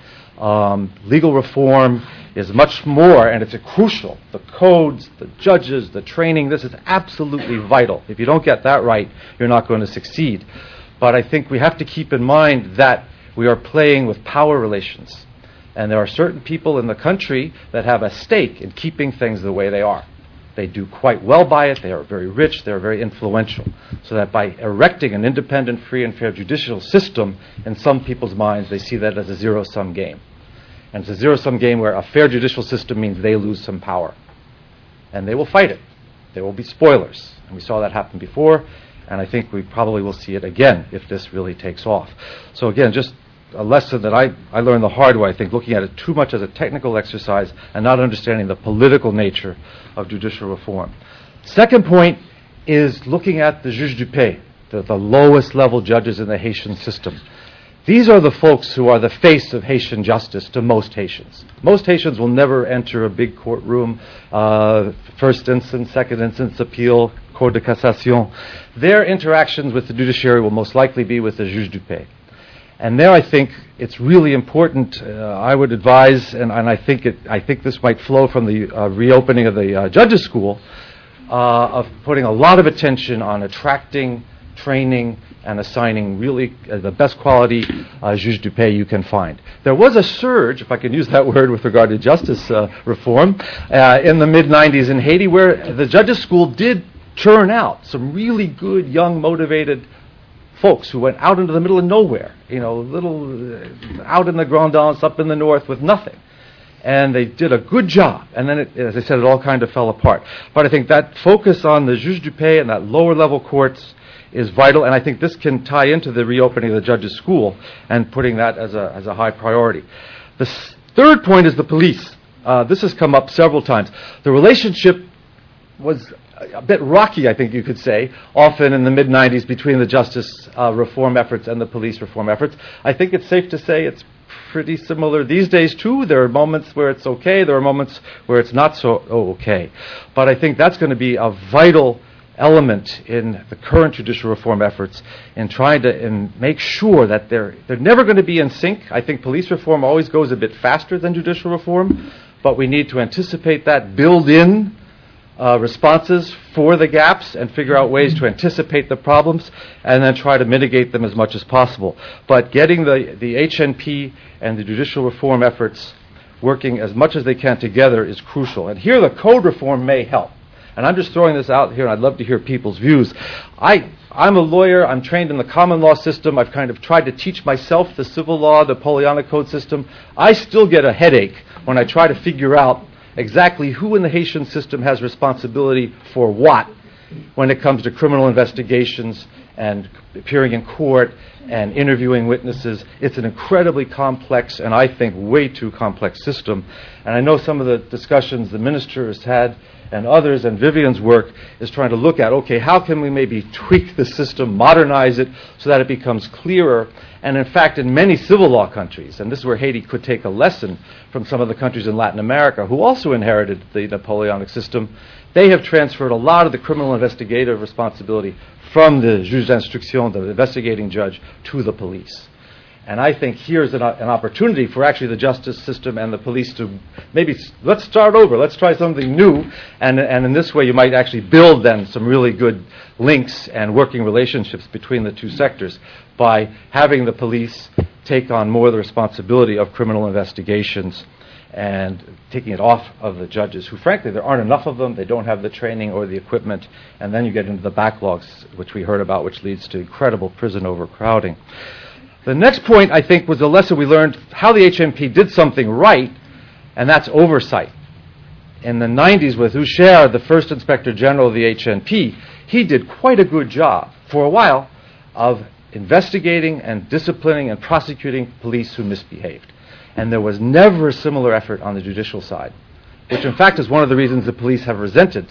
Legal reform is much more, and it's crucial. The codes, the judges, the training, this is absolutely vital. If you don't get that right, you're not going to succeed. But I think we have to keep in mind that we are playing with power relations. And there are certain people in the country that have a stake in keeping things the way they are. They do quite well by it. They are very rich. They are very influential. So that by erecting an independent, free, and fair judicial system, in some people's minds, they see that as a zero-sum game. And it's a zero-sum game where a fair judicial system means they lose some power. And they will fight it. There will be spoilers. And we saw that happen before, and I think we probably will see it again if this really takes off. So again, just a lesson that I learned the hard way, I think, looking at it too much as a technical exercise and not understanding the political nature of judicial reform. Second point is looking at the juge du paix, the lowest level judges in the Haitian system. These are the folks who are the face of Haitian justice to most Haitians. Most Haitians will never enter a big courtroom, first instance, second instance appeal, Cour de Cassation. Their interactions with the judiciary will most likely be with the juge du paix. And there I think it's really important, I would advise, and I think this might flow from the reopening of the judges' school, of putting a lot of attention on attracting, training, and assigning really the best quality juge du paix you can find. There was a surge, if I can use that word with regard to justice reform, in the mid-'90s in Haiti, where the judges' school did churn out some really good, young, motivated folks who went out into the middle of nowhere, out in the Grand Anse, up in the north with nothing. And they did a good job. And then, as I said, it all kind of fell apart. But I think that focus on the juge du paix and that lower level courts is vital, and I think this can tie into the reopening of the judges' school and putting that as a high priority. The third point is the police. This has come up several times. The relationship was a bit rocky, I think you could say, often in the mid-'90s between the justice reform efforts and the police reform efforts. I think it's safe to say it's pretty similar these days too. There are moments where it's okay, there are moments where it's not so okay. But I think that's going to be a vital element in the current judicial reform efforts in trying to make sure that they're never going to be in sync. I think police reform always goes a bit faster than judicial reform, but we need to anticipate that, build in responses for the gaps and figure out ways to anticipate the problems and then try to mitigate them as much as possible. But getting the HNP and the judicial reform efforts working as much as they can together is crucial. And here the code reform may help. And I'm just throwing this out here, and I'd love to hear people's views. I'm a lawyer. I'm trained in the common law system. I've kind of tried to teach myself the civil law, the Napoleonic Code system. I still get a headache when I try to figure out exactly who in the Haitian system has responsibility for what when it comes to criminal investigations and appearing in court and interviewing witnesses. It's an incredibly complex and I think way too complex system. And I know some of the discussions the minister has had and others, and Vivian's work is trying to look at, okay, how can we maybe tweak the system, modernize it so that it becomes clearer? And in fact, in many civil law countries, and this is where Haiti could take a lesson from some of the countries in Latin America who also inherited the Napoleonic system, they have transferred a lot of the criminal investigative responsibility from the juge d'instruction, the investigating judge, to the police. And I think here's an opportunity for actually the justice system and the police to maybe let's start over, let's try something new, and in this way you might actually build then some really good links and working relationships between the two sectors by having the police take on more of the responsibility of criminal investigations and taking it off of the judges, who frankly there aren't enough of them, they don't have the training or the equipment, and then you get into the backlogs, which we heard about, which leads to incredible prison overcrowding. The next point, I think, was a lesson we learned how the HMP did something right, and that's oversight. In the 90s with Hucher, the first Inspector General of the HMP, he did quite a good job for a while of investigating and disciplining and prosecuting police who misbehaved. And there was never a similar effort on the judicial side, which in fact is one of the reasons the police have resented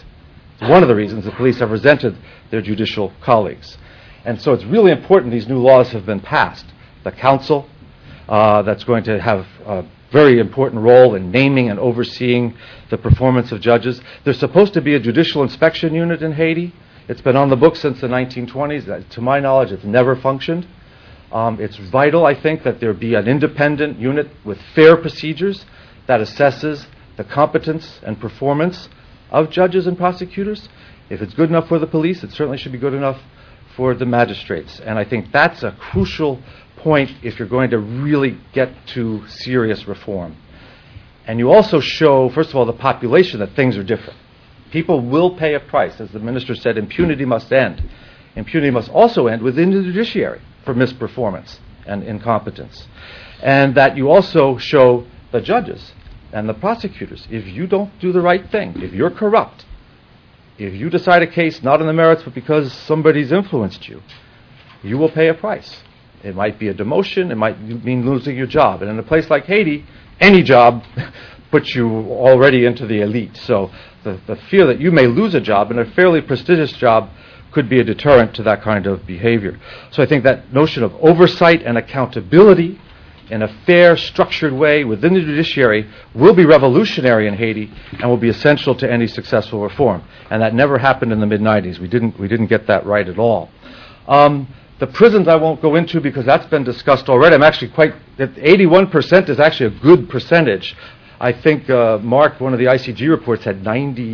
their judicial colleagues. And so it's really important these new laws have been passed. The council, that's going to have a very important role in naming and overseeing the performance of judges. There's supposed to be a judicial inspection unit in Haiti. It's been on the books since the 1920s. To my knowledge, it's never functioned. It's vital, I think, that there be an independent unit with fair procedures that assesses the competence and performance of judges and prosecutors. If it's good enough for the police, it certainly should be good enough for the magistrates. And I think that's a crucial point if you're going to really get to serious reform. And you also show, first of all, the population that things are different. People will pay a price. As the minister said, impunity must end. Impunity must also end within the judiciary for misperformance and incompetence. And that you also show the judges and the prosecutors, if you don't do the right thing, if you're corrupt, if you decide a case not on the merits but because somebody's influenced you, you will pay a price. It might be a demotion, it might mean losing your job. And in a place like Haiti, any job puts you already into the elite. So the fear that you may lose a job, and a fairly prestigious job, could be a deterrent to that kind of behavior. So I think that notion of oversight and accountability in a fair, structured way within the judiciary will be revolutionary in Haiti and will be essential to any successful reform. And that never happened in the mid-90s. We didn't get that right at all. The prisons I won't go into because that's been discussed already. I'm actually 81% is actually a good percentage. I think Mark, one of the ICG reports, had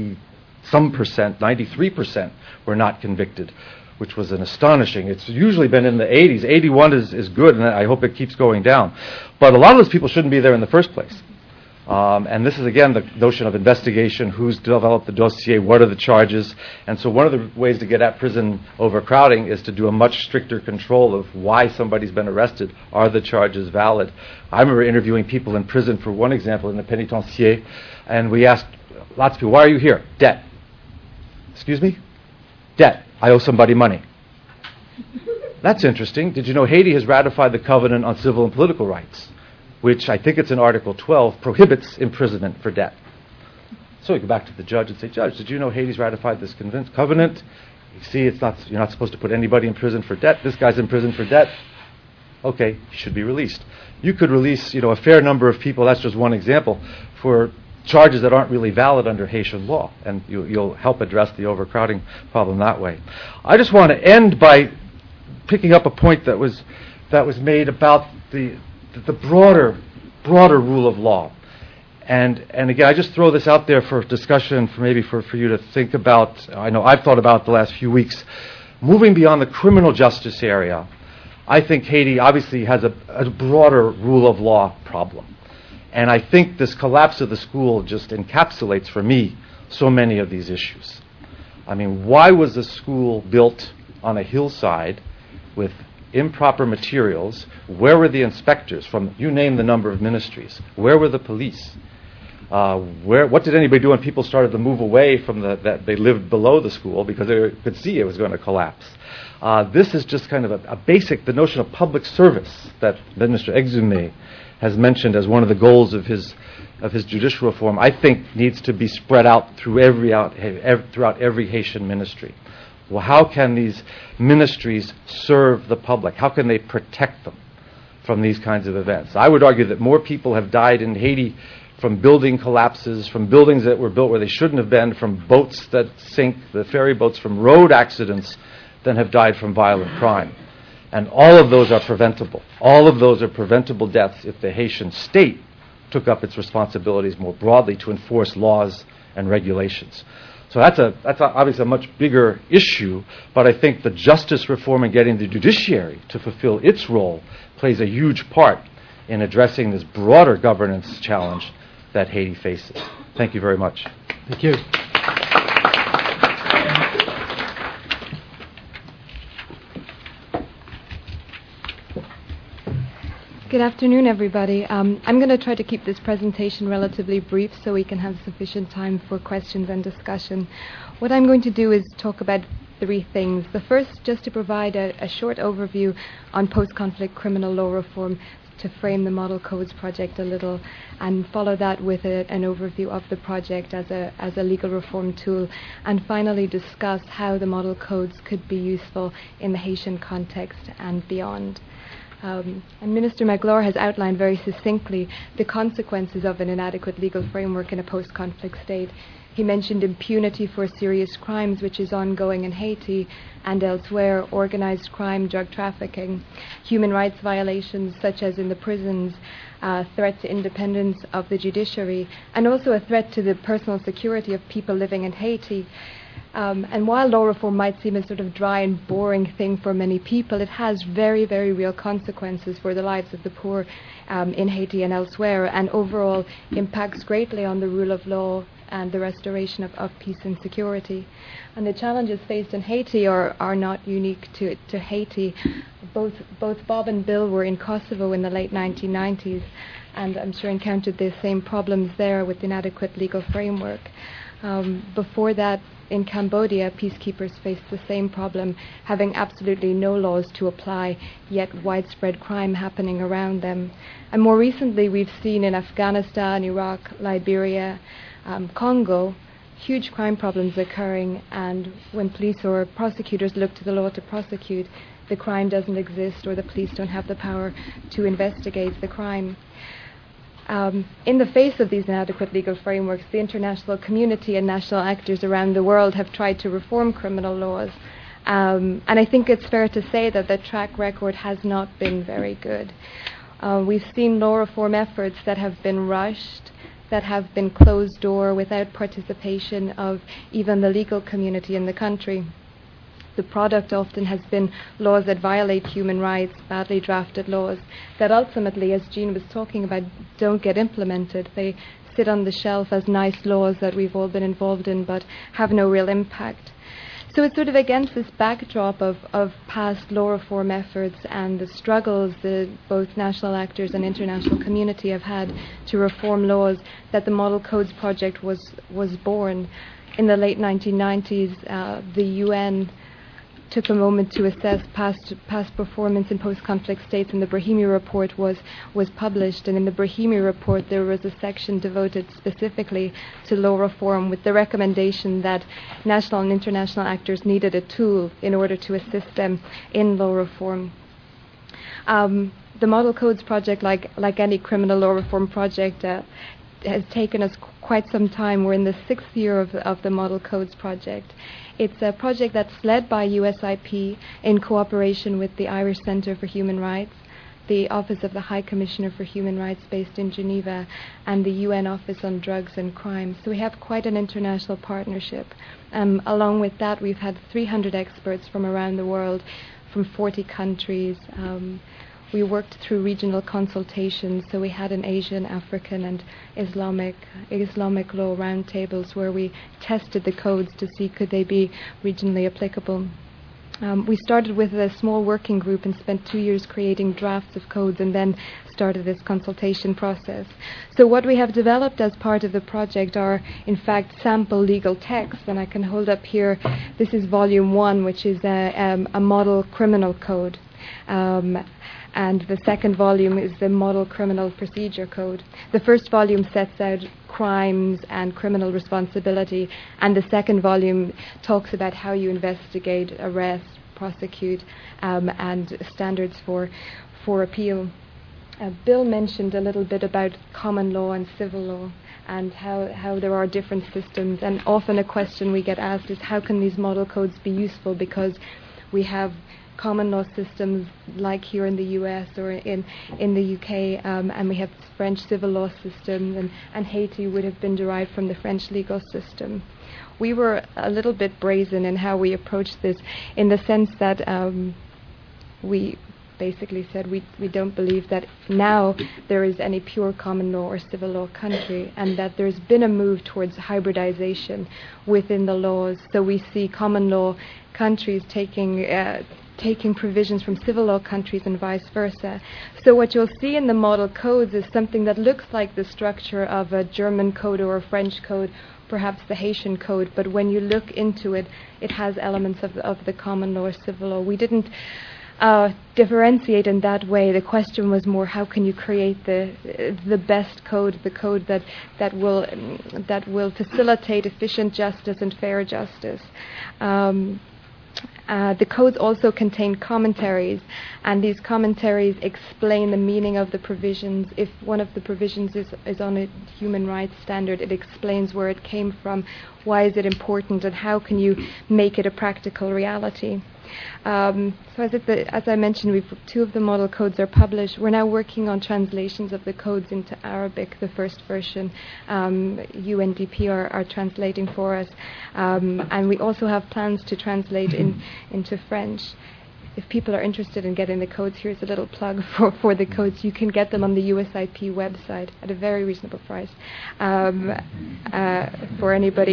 93% were not convicted, which was an astonishing. It's usually been in the 80s. 81 is good, and I hope it keeps going down. But a lot of those people shouldn't be there in the first place. And this is, again, the notion of investigation, who's developed the dossier, what are the charges. And so one of the ways to get at prison overcrowding is to do a much stricter control of why somebody's been arrested. Are the charges valid? I remember interviewing people in prison, for one example, in the pénitencier, and we asked lots of people, why are you here? Debt. Excuse me? Debt. I owe somebody money. That's interesting. Did you know Haiti has ratified the Covenant on Civil and Political Rights, which I think it's in Article 12, prohibits imprisonment for debt. So we go back to the judge and say, Judge, did you know Haiti's ratified this covenant? You see, you're not supposed to put anybody in prison for debt. This guy's in prison for debt. Okay, he should be released. You could release, a fair number of people, that's just one example, for charges that aren't really valid under Haitian law, and you'll help address the overcrowding problem that way. I just want to end by picking up a point that was made about the broader rule of law. And again, I just throw this out there for discussion, for you to think about. I know I've thought about the last few weeks. Moving beyond the criminal justice area, I think Haiti obviously has a broader rule of law problem. And I think this collapse of the school just encapsulates, for me, so many of these issues. I mean, why was the school built on a hillside with improper materials? Where were the inspectors from, you name the number of ministries? Where were the police? What did anybody do when people started to move away from that they lived below the school because they could see it was going to collapse? This is just kind of a basic, the notion of public service that Minister Exumé has mentioned as one of the goals of his judicial reform, I think needs to be spread out throughout every Haitian ministry. Well, how can these ministries serve the public? How can they protect them from these kinds of events? I would argue that more people have died in Haiti from building collapses, from buildings that were built where they shouldn't have been, from boats that sink, the ferry boats, from road accidents, than have died from violent crime. And all of those are preventable. All of those are preventable deaths if the Haitian state took up its responsibilities more broadly to enforce laws and regulations. So that's obviously a much bigger issue, but I think the justice reform and getting the judiciary to fulfill its role plays a huge part in addressing this broader governance challenge that Haiti faces. Thank you very much. Thank you. Good afternoon, everybody. I'm going to try to keep this presentation relatively brief so we can have sufficient time for questions and discussion. What I'm going to do is talk about three things. The first, just to provide a short overview on post-conflict criminal law reform to frame the Model Codes project a little, and follow that with an overview of the project as a legal reform tool, and finally discuss how the Model Codes could be useful in the Haitian context and beyond. And Minister Magloire has outlined very succinctly the consequences of an inadequate legal framework in a post-conflict state. He mentioned impunity for serious crimes, which is ongoing in Haiti and elsewhere, organized crime, drug trafficking, human rights violations such as in the prisons, threat to independence of the judiciary, and also a threat to the personal security of people living in Haiti. And while law reform might seem a sort of dry and boring thing for many people, it has very, very real consequences for the lives of the poor in Haiti and elsewhere, and overall impacts greatly on the rule of law and the restoration of peace and security. And the challenges faced in Haiti are not unique to Haiti. Both Bob and Bill were in Kosovo in the late 1990s, and I'm sure encountered the same problems there with inadequate legal framework. Before that, in Cambodia, peacekeepers faced the same problem, having absolutely no laws to apply, yet widespread crime happening around them. And more recently, we've seen in Afghanistan, Iraq, Liberia, Congo, huge crime problems occurring, and when police or prosecutors look to the law to prosecute, the crime doesn't exist or the police don't have the power to investigate the crime. In the face of these inadequate legal frameworks, the international community and national actors around the world have tried to reform criminal laws. And I think it's fair to say that the track record has not been very good. We've seen law reform efforts that have been rushed, that have been closed door without participation of even the legal community in the country. The product often has been laws that violate human rights, badly drafted laws, that ultimately, as Jean was talking about, don't get implemented. They sit on the shelf as nice laws that we've all been involved in, but have no real impact. So it's sort of against this backdrop of past law reform efforts and the struggles that both national actors and international community have had to reform laws that the Model Codes project was born. In the late 1990s, the UN took a moment to assess past performance in post-conflict states, and the Brahimi report was published. And in the Brahimi report, there was a section devoted specifically to law reform, with the recommendation that national and international actors needed a tool in order to assist them in law reform. The Model Codes project, like any criminal law reform project, has taken us quite some time. We're in the 6th year of the Model Codes project. It's a project that's led by USIP in cooperation with the Irish Centre for Human Rights, the Office of the High Commissioner for Human Rights based in Geneva, and the UN Office on Drugs and Crime. So we have quite an international partnership. Along with that, we've had 300 experts from around the world, from 40 countries. We worked through regional consultations, so we had an Asian, African, and Islamic law roundtables where we tested the codes to see could they be regionally applicable. We started with a small working group and spent 2 years creating drafts of codes, and then started this consultation process. So what we have developed as part of the project are, in fact, sample legal texts, and I can hold up here. This is volume 1, which is a model criminal code. And the second volume is the Model Criminal Procedure Code. The first volume sets out crimes and criminal responsibility, and the second volume talks about how you investigate, arrest, prosecute, and standards for appeal. Bill mentioned a little bit about common law and civil law, and how there are different systems, and often a question we get asked is how can these model codes be useful, because We have common law systems like here in the US or in the UK, and we have French civil law systems, and Haiti would have been derived from the French legal system. We were a little bit brazen in how we approached this, in the sense that we basically said we don't believe that now there is any pure common law or civil law country, and that there's been a move towards hybridization within the laws. So we see common law countries taking provisions from civil law countries and vice versa. So what you'll see in the model codes is something that looks like the structure of a German code or a French code, perhaps the Haitian code, but when you look into it, it has elements of the common law or civil law. We didn't differentiate in that way. The question was more, how can you create the best code, the code that will facilitate efficient justice and fair justice. The codes also contain commentaries, and these commentaries explain the meaning of the provisions. If one of the provisions is on a human rights standard, it explains where it came from, why is it important, and how can you make it a practical reality. So as I mentioned, two of the model codes are published. We're now working on translations of the codes into Arabic, the first version. UNDP are translating for us. And we also have plans to translate into French. If people are interested in getting the codes, here's a little plug for the codes. You can get them on the USIP website at a very reasonable price for anybody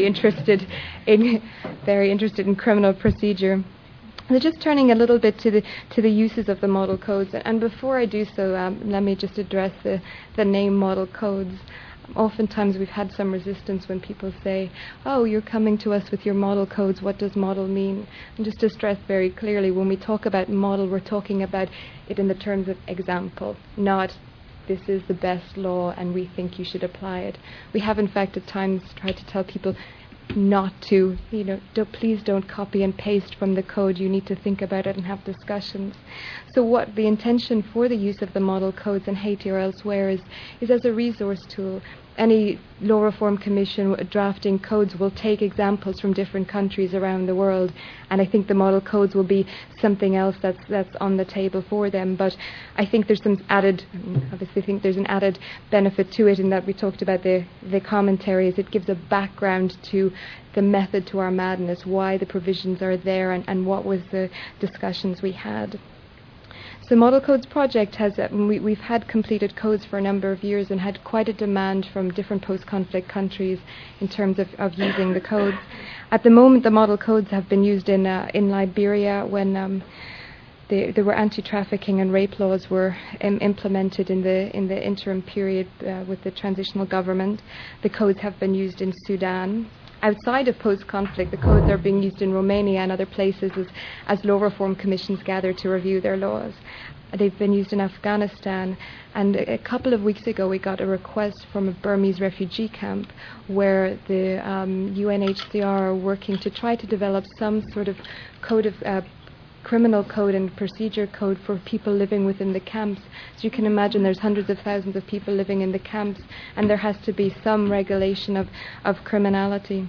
very interested in criminal procedure. So just turning a little bit to the uses of the model codes, and before I do so, let me just address the name model codes. Oftentimes we've had some resistance when people say, oh, you're coming to us with your model codes, what does model mean? And just to stress very clearly, when we talk about model, we're talking about it in the terms of example, not this is the best law and we think you should apply it. We have in fact at times tried to tell people not to, please don't copy and paste from the code. You need to think about it and have discussions. So what the intention for the use of the model codes in Haiti or elsewhere is as a resource tool. Any law reform commission drafting codes will take examples from different countries around the world, and I think the model codes will be something else that's on the table for them. But I think there's an added benefit to it in that we talked about the commentaries. It gives a background to the method to our madness, why the provisions are there, and what was the discussions we had. So Model Codes Project we've had completed codes for a number of years and had quite a demand from different post-conflict countries in terms of using the codes. At the moment, the model codes have been used in Liberia when there were anti-trafficking and rape laws were implemented in the interim period with the transitional government. The codes have been used in Sudan. Outside of post-conflict, the codes are being used in Romania and other places as law reform commissions gather to review their laws. They've been used in Afghanistan, and a couple of weeks ago we got a request from a Burmese refugee camp where the UNHCR are working to try to develop some sort of code of criminal code and procedure code for people living within the camps. So you can imagine there's hundreds of thousands of people living in the camps, and there has to be some regulation of criminality.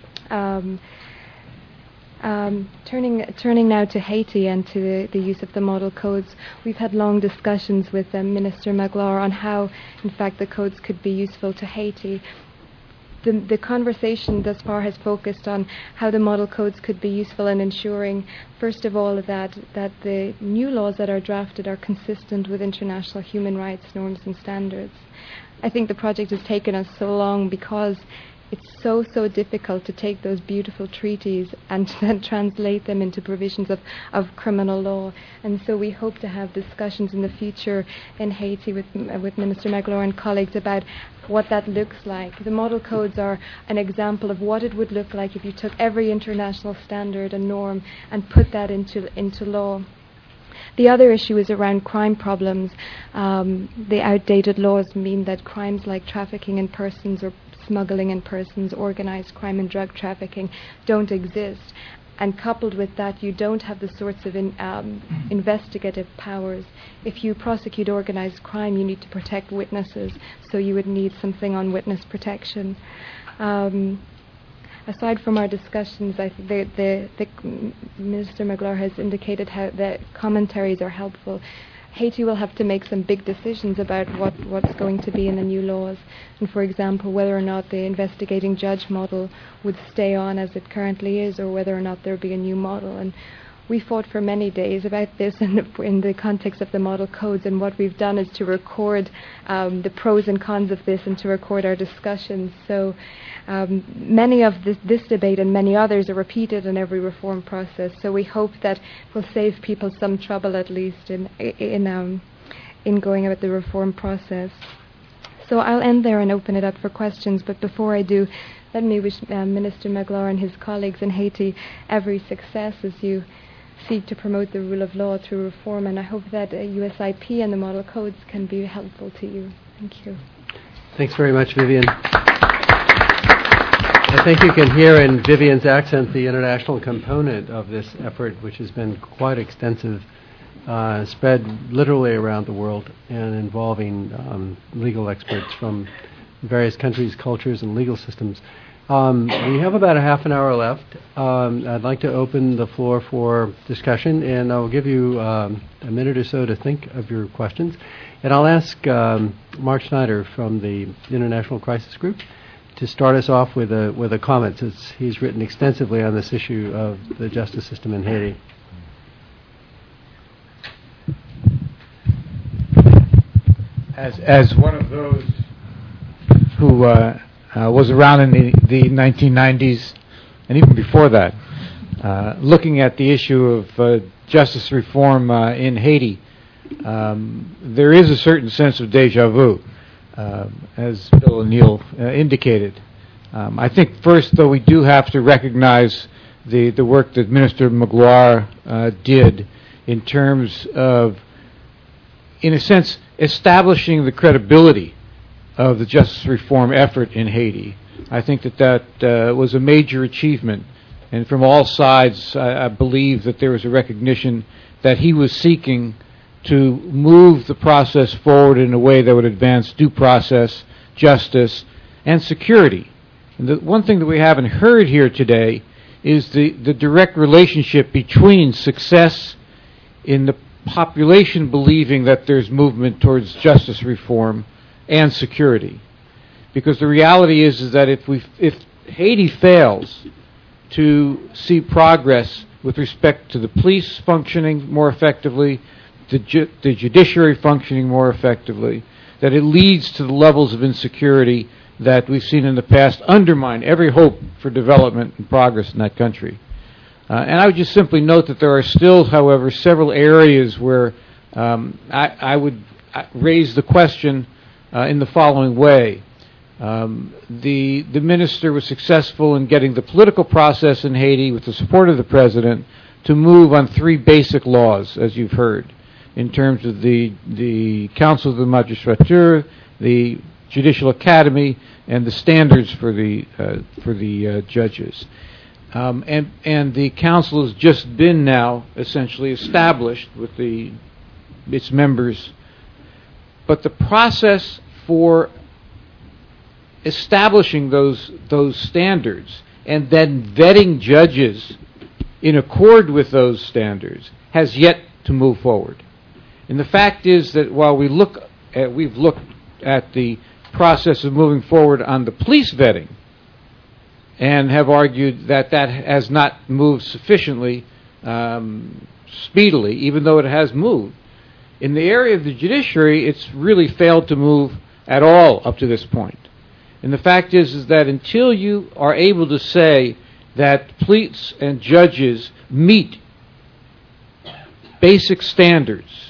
Turning now to Haiti and to the use of the model codes, we've had long discussions with Minister Magloire on how, in fact, the codes could be useful to Haiti. The conversation thus far has focused on how the model codes could be useful in ensuring, first of all, that the new laws that are drafted are consistent with international human rights norms and standards. I think the project has taken us so long because it's so difficult to take those beautiful treaties and then translate them into provisions of criminal law. And so we hope to have discussions in the future in Haiti with Minister Magloire and colleagues about what that looks like. The model codes are an example of what it would look like if you took every international standard and norm and put that into law. The other issue is around crime problems. The outdated laws mean that crimes like trafficking in persons or smuggling in persons, organized crime and drug trafficking don't exist. And coupled with that, you don't have the sorts of investigative powers. If you prosecute organized crime, you need to protect witnesses, so you would need something on witness protection. aside from our discussions, I think the Minister Magloire has indicated how the commentaries are helpful. Haiti will have to make some big decisions about what's going to be in the new laws, and for example, whether or not the investigating judge model would stay on as it currently is, or whether or not there would be a new model. And we fought for many days about this in the context of the model codes, and what we've done is to record the pros and cons of this and to record our discussions. So many of this debate and many others are repeated in every reform process. So we hope that will save people some trouble, at least in going about the reform process. So I'll end there and open it up for questions. But before I do, let me wish Minister Magloire and his colleagues in Haiti every success as you seek to promote the rule of law through reform, and I hope that USIP and the model codes can be helpful to you. Thank you. Thanks very much, Vivian. I think you can hear in Vivian's accent the international component of this effort, which has been quite extensive, spread literally around the world and involving legal experts from various countries, cultures, and legal systems. We have about a half an hour left. I'd like to open the floor for discussion, and I'll give you a minute or so to think of your questions. And I'll ask Mark Schneider from the International Crisis Group to start us off with a comment, since he's written extensively on this issue of the justice system in Haiti. As one of those who was around in the 1990s, and even before that, looking at the issue of justice reform in Haiti, there is a certain sense of deja vu, as Bill O'Neill indicated. I think first, though, we do have to recognize the work that Minister Magloire did in terms of, in a sense, establishing the credibility of the justice reform effort in Haiti. I think that was a major achievement, and from all sides, I believe that there was a recognition that he was seeking to move the process forward in a way that would advance due process, justice, and security. And the one thing that we haven't heard here today is the direct relationship between success in the population believing that there's movement towards justice reform and security. Because the reality is that if Haiti fails to see progress with respect to the police functioning more effectively, the judiciary functioning more effectively, that it leads to the levels of insecurity that we've seen in the past undermine every hope for development and progress in that country. And I would just simply note that there are still, however, several areas where I would raise the question in the following way. The minister was successful in getting the political process in Haiti, with the support of the president, to move on three basic laws, as you've heard, in terms of the Council of the Magistrature, the Judicial Academy, and the standards for the judges. And the council has just been now essentially established with its members. But the process for establishing those standards and then vetting judges in accord with those standards has yet to move forward. And the fact is that while we've looked at the process of moving forward on the police vetting, and have argued that has not moved sufficiently speedily, even though it has moved. In the area of the judiciary, it's really failed to move at all up to this point. And the fact is that until you are able to say that police and judges meet basic standards,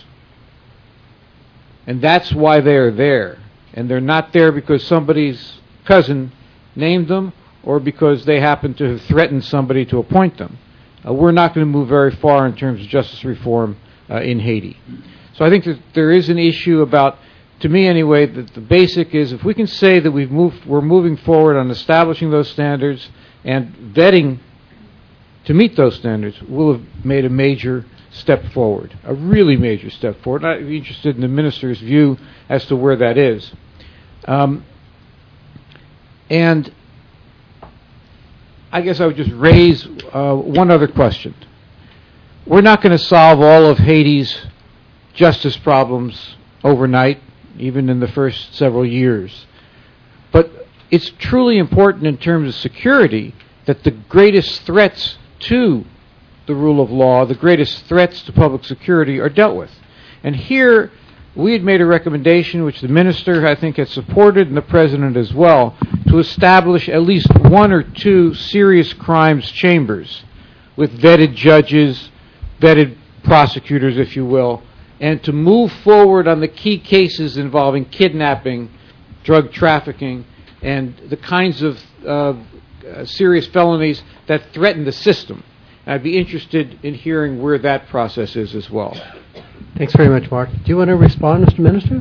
and that's why they're there, and they're not there because somebody's cousin named them, or because they happen to have threatened somebody to appoint them, we're not going to move very far in terms of justice reform in Haiti. So I think that there is an issue about, to me anyway, that the basic is if we can say that we're moving forward on establishing those standards and vetting to meet those standards, we'll have made a major step forward, a really major step forward. And I'd be interested in the minister's view as to where that is. And I guess I would just raise one other question. We're not going to solve all of Haiti's justice problems overnight, even in the first several years. But it's truly important in terms of security that the greatest threats to the rule of law, the greatest threats to public security are dealt with. And here, we had made a recommendation, which the minister, I think, had supported, and the president as well, to establish at least one or two serious crimes chambers with vetted judges, vetted prosecutors, if you will, and to move forward on the key cases involving kidnapping, drug trafficking, and the kinds of serious felonies that threaten the system. I'd be interested in hearing where that process is as well. Thanks very much, Mark. Do you want to respond, Mr. Minister?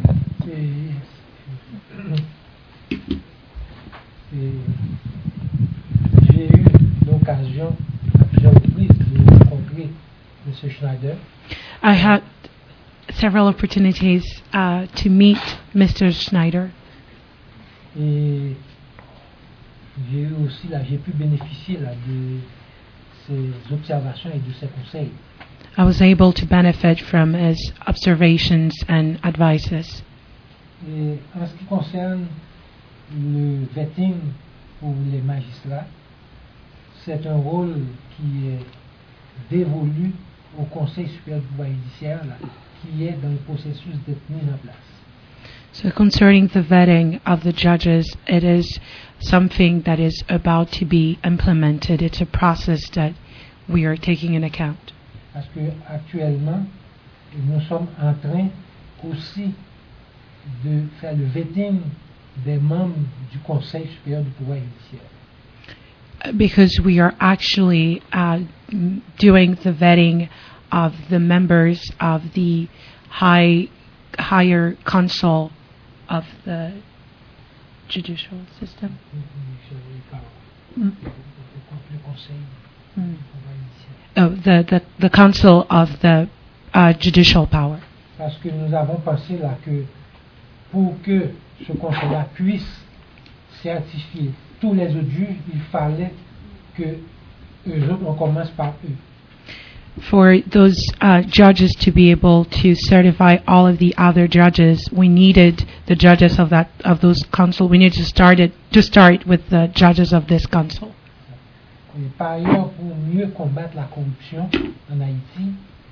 J'ai eu l'occasion à plusieurs reprises de rencontrer M. Schneider. I had several opportunities to meet Mr. Schneider. Et j'ai pu bénéficier là, de ses observations et de ses conseils. I was able to benefit from his observations and advices. Et en ce qui concerne le vetting pour les magistrats, c'est un rôle qui est dévolu au Conseil supérieur du pouvoir judiciaire, là, qui est dans le processus d'être mis en place. So concerning the vetting of the judges, it is something that is about to be implemented. It's a process that we are taking in account. Parce que actuellement, nous sommes en train aussi de faire le vetting des membres du Conseil supérieur du pouvoir judiciaire. Because we are actually doing the vetting of the members of the higher council of the judicial system. Oh, the council of the judicial power. Parce que nous avons pensé là que pour que ce conseil-là puisse certifier tous les autres juges, il fallait que eux autres, on commence par eux. For those judges to be able to certify all of the other judges, we needed the judges of those council. We needed to start with the judges of this council. Et par ailleurs, pour mieux combattre la corruption en Haïti,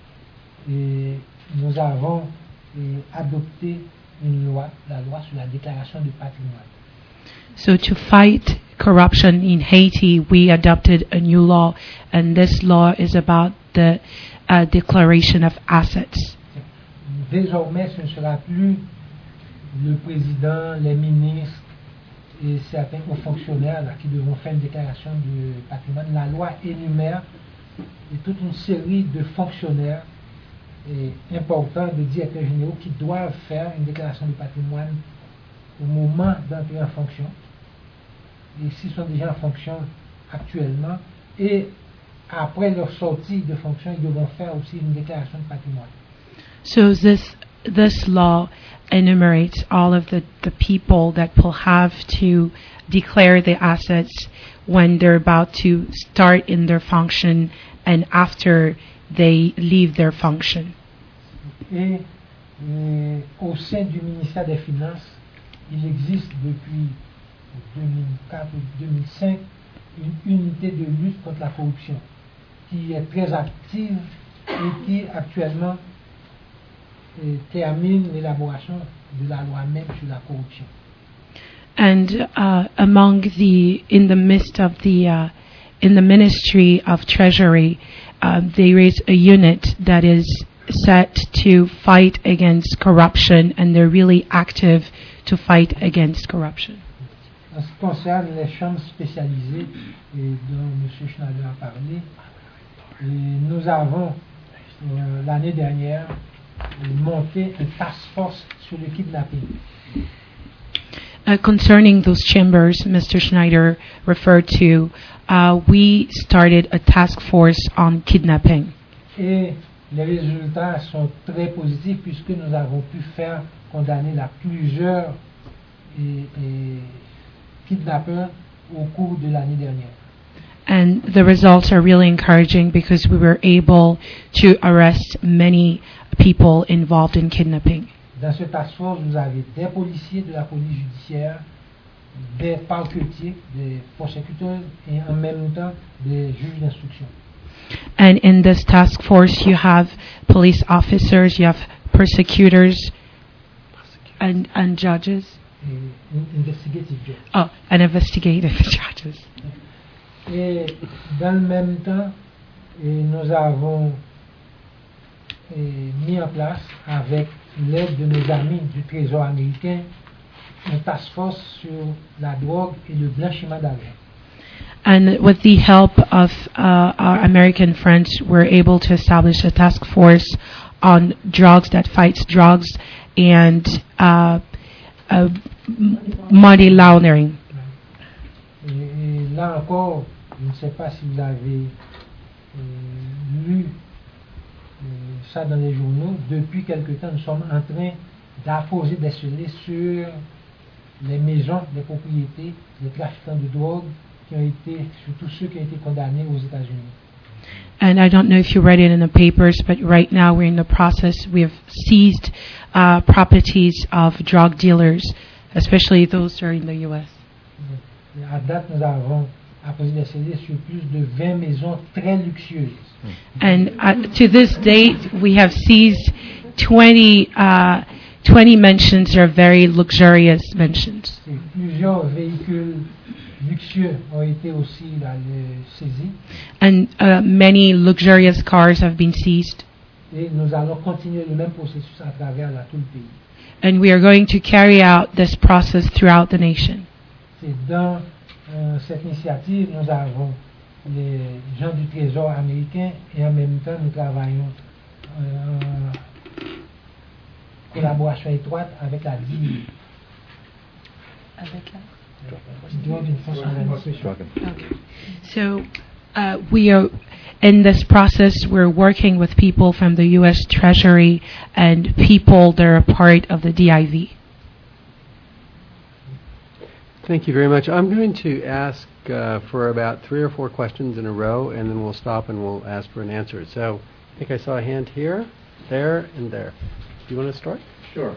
nous avons adopté une loi, la loi sur la déclaration de patrimoine. So to fight corruption in Haiti, we adopted a new law, and this law is about the declaration of assets. Désormais, ce ne sera plus le président, les ministres et certains hauts fonctionnaires là, qui devront faire une déclaration de patrimoine. La loi énumère toute une série de fonctionnaires importants, de directeurs généraux qui doivent faire une déclaration de patrimoine au moment d'entrer en fonction. Et s'ils sont déjà en fonction actuellement, et après leur sortie de fonction, ils devront faire aussi une déclaration de patrimoine. So this law enumerates all of the people that will have to declare the assets when they're about to start in their function and after they leave their function. Et au sein du ministère des Finances, il existe depuis 2004 ou 2005 une unité de lutte contre la corruption qui est très active et qui actuellement termine l'élaboration de la loi même sur la corruption. And in the midst of in the Ministry of Treasury, there is a unit that is set to fight against corruption, and they're really active to fight against corruption. En ce qui concerne les chambres spécialisées dont M. Schneider a parlé, nous avons l'année dernière monté une task force sur le kidnapping. Concerning those chambers Mr. Schneider referred to, we started a task force on kidnapping. Et les résultats sont très positifs puisque nous avons pu faire condamner plusieurs kidnappeurs au cours de l'année dernière. And the results are really encouraging because we were able to arrest many people involved in kidnapping. Dans ce task force, vous avez des policiers de la police judiciaire, des parquetiers, des prosecuteurs et en même temps des juges d'instruction. And in this task force, you have police officers, you have prosecutors, and judges. Investigative judge. Oh, and investigative judges. Et dans le même temps, nous avons mis en place, avec l'aide de nos amis du Trésor américain, un task force sur la drogue et le blanchiment d'argent. And with the help of our American friends, we're able to establish a task force on drugs that fights drugs and money laundering. Et là encore, je ne sais pas si vous avez lu ça dans les journaux. Depuis quelque temps, nous sommes en train d'apposer des scellés sur les maisons, les propriétés, les trafiquants de drogue qui ont été, surtout ceux qui ont été condamnés aux États-Unis. And I don't know if you read it in the papers, but right now we're in the process. We have seized properties of drug dealers, especially those that are in the U.S. À date, nous avons apposé des scellés sur plus de 20 maisons très luxueuses. And to this date, we have seized 20 mansions that are very luxurious mansions. Et plusieurs véhicules luxueux ont été aussi saisis. And many luxurious cars have been seized. Et nous allons continuer le même processus à travers tout le pays. And we are going to carry out this process throughout the nation. Et dans cette initiative, nous avons les gens du Trésor américain et en même temps, nous travaillons en collaboration étroite avec la DEA. So we are in this process. We're working with people from the U.S. Treasury and people that are part of the DIV. Thank you very much. I'm going to ask for about 3 or 4 questions in a row, and then we'll stop and we'll ask for an answer. So I think I saw a hand here, there, and there. Do you want to start? Sure.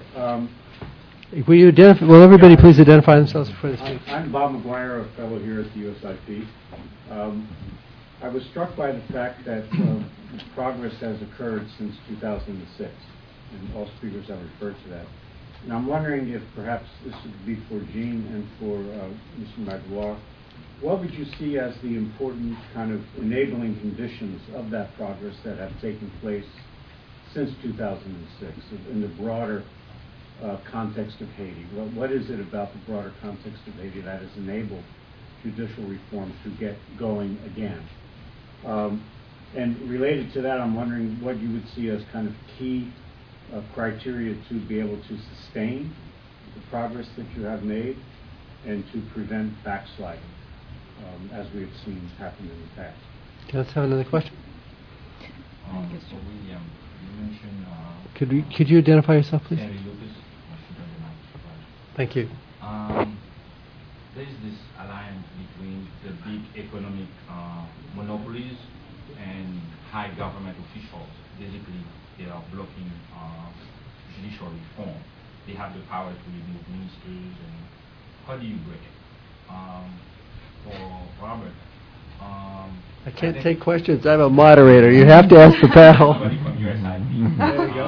Will everybody please identify themselves before they speak? I'm Bob McGuire, a fellow here at the USIP. I was struck by the fact that progress has occurred since 2006, and all speakers have referred to that. And I'm wondering if perhaps this would be for Jean and for Mr. Magloire. What would you see as the important kind of enabling conditions of that progress that have taken place since 2006 in the broader context of Haiti? What is it about the broader context of Haiti that has enabled judicial reform to get going again? And related to that, I'm wondering what you would see as kind of key criteria to be able to sustain the progress that you have made and to prevent backsliding, as we have seen happen in the past. Let's have another question. William, you mentioned... Could you identify yourself, please? Terry Lucas. Thank you. There is this alliance between the big economic monopolies and high government officials. Basically, they are blocking judicial reform. They have the power to remove ministers. And how do you break it? For Robert, I can't take questions. I'm a moderator. You have to ask the panel. Somebody from USIP. There you go.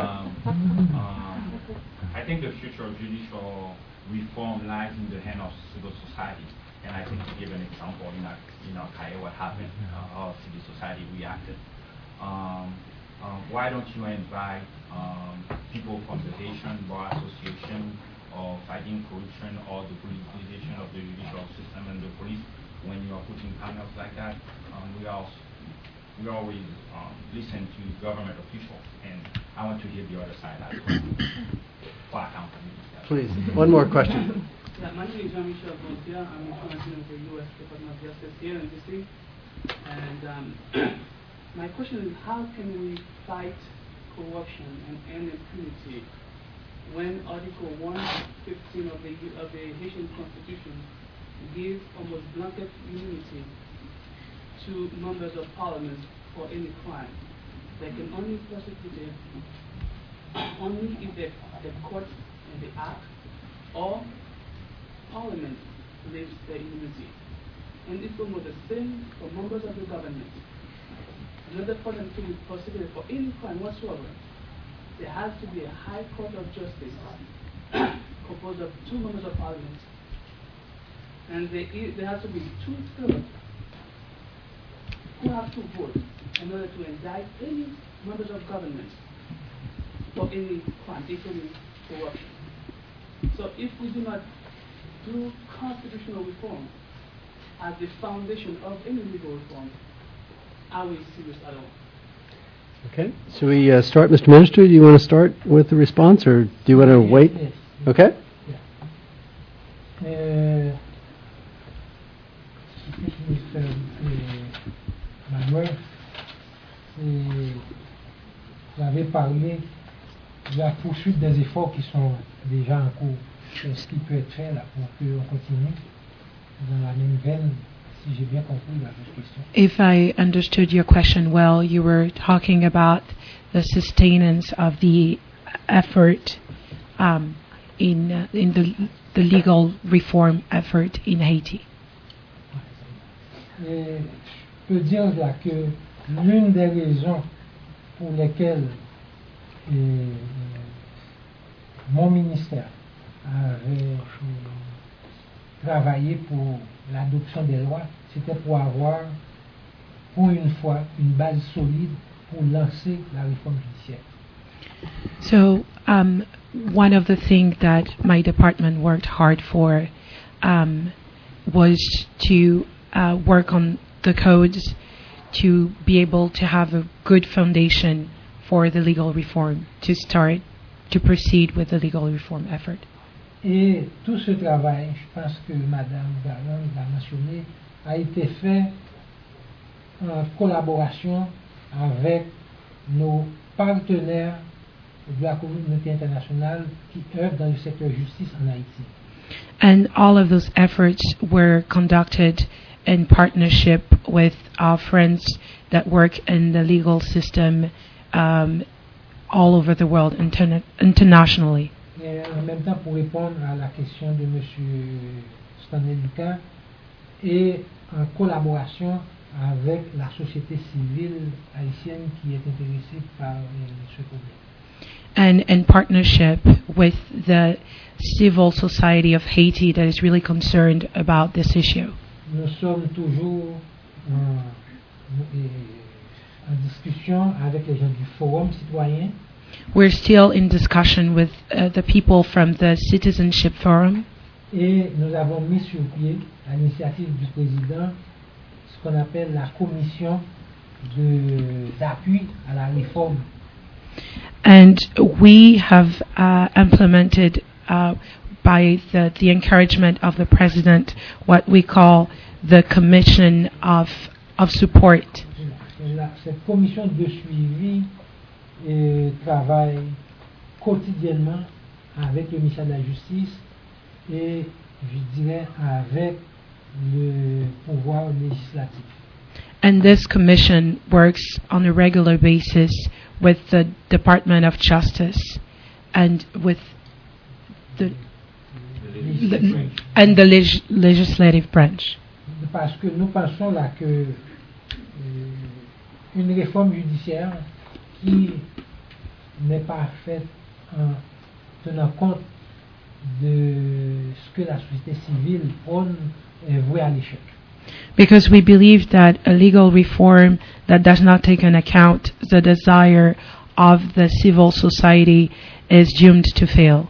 I think the future of judicial reform lies in the hand of civil society. And I think to give an example, in Al-Qaeda, what happened, how civil society reacted. Why don't you invite people from the Haitian Bar Association or Fighting Corruption or the politicization of the judicial system and the police when you are putting panels like that? We always listen to government officials, and I want to hear the other side as well. For accountability. Please, one more question. Yeah, my name is Jean-Michel Gauthier. I'm a commissioner of the U.S. Department of Justice here in D.C. And my question is, how can we fight corruption and impunity when Article 115 of the Haitian Constitution gives almost blanket immunity to members of parliament for any crime. They can only prosecute it only if the court and the act or parliament leaves the immunity. And it will be the same for members of the government. In order for them to be prosecuted for any crime whatsoever, there has to be a high court of justice composed of 2 members of parliament. And there has to be 2/3 who have to vote in order to indict any members of government for any crime, including corruption. So if we do not do constitutional reform as the foundation of any legal reform, are we serious at all? Okay. So we start, Mr. Minister, do you want to start with the response, or do you want to wait? Yes. Okay. Manuel, vous avez parlé de la poursuite des efforts qui sont déjà en cours. Qu'est-ce qui peut être fait là pour qu'on continue dans la même veine, si j'ai bien compris la question? If I understood your question well, you were talking about the sustenance of the effort in the legal reform effort in Haiti. Et je peux dire là que l'une des raisons pour lesquelles mon ministère avait travaillé pour l'adoption des lois, c'était pour avoir, pour une fois, une base solide pour lancer la réforme judiciaire. So, one of the things that my department worked hard for was to work on the codes to be able to have a good foundation for the legal reform, to proceed with the legal reform effort. Et tout ce travail, je pense que Madame Garland l'a mentionné, a été fait en collaboration avec nos partenaires de la communauté internationale qui œuvrent dans le secteur justice en Haïti. And all of those efforts were conducted in partnership with our friends that work in the legal system all over the world, internationally. Et en même temps, pour répondre à la question de M. Stanley Lucas, et en collaboration avec la société civile haïtienne qui est intéressée par ce problème. And in partnership with the civil society of Haiti that is really concerned about this issue. Nous sommes toujours en discussion avec les gens du Forum citoyen. We're still in discussion with the people from the Citizenship Forum. Et nous avons mis sur pied, à l'initiative du président, ce qu'on appelle la commission d'appui à la réforme. And we have implemented, by the encouragement of the president, what we call the commission of support. Cette commission de suivi travaille quotidiennement avec le ministère de la Justice et, je dirais, avec le pouvoir législatif. And this commission works on a regular basis with the Department of Justice and with the legislative branch. Parce que nous pensons là que une réforme judiciaire qui n'est pas faite en tenant compte de ce que la société civile prône est vouée à l'échec. Because we believe that a legal reform that does not take into account the desire of the civil society is doomed to fail.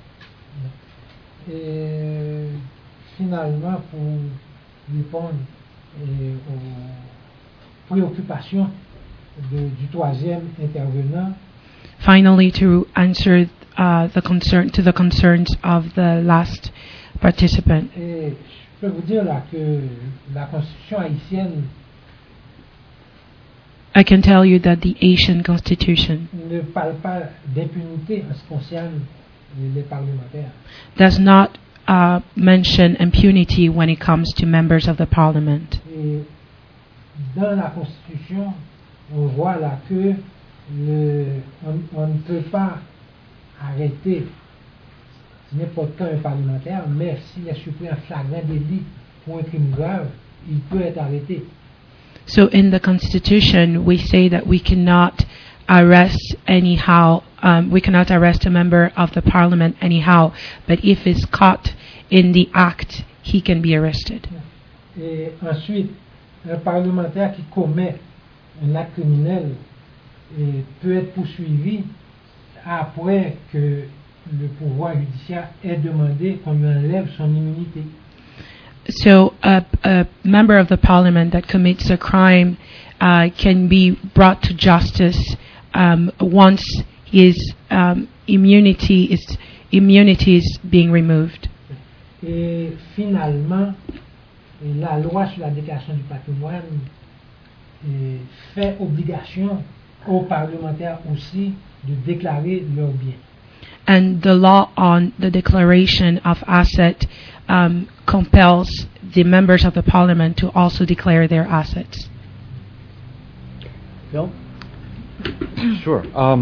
Et finalement, pour répondre aux préoccupations du troisième intervenant, finally, to answer the concerns of the last participant. Et je peux vous dire là que la Constitution haïtienne I can tell you that the Haitian Constitution ne parle pas d'impunité en ce qui concerne les parlementaires. Does not mention impunity when it comes to members of the parliament. Et dans la Constitution, on voit là que on ne peut pas arrêter n'importe quand un parlementaire, mais s'il est surpris en flagrant délit pour un crime grave, il peut être arrêté. So in the Constitution, we say that we cannot arrest anyhow. We cannot arrest a member of the Parliament anyhow. But if he's caught in the act, he can be arrested. Et ensuite, un parlementaire qui commet un acte criminel peut être poursuivi après que le pouvoir judiciaire ait demandé qu'on lui enlève son immunité. So a member of the Parliament that commits a crime can be brought to justice once his immunity is being removed. Et finalement, la loi sur la déclaration du patrimoine fait obligation aux parlementaires aussi de déclarer leurs biens. And the law on the declaration of asset compels the members of the Parliament to also declare their assets. Bill? Sure.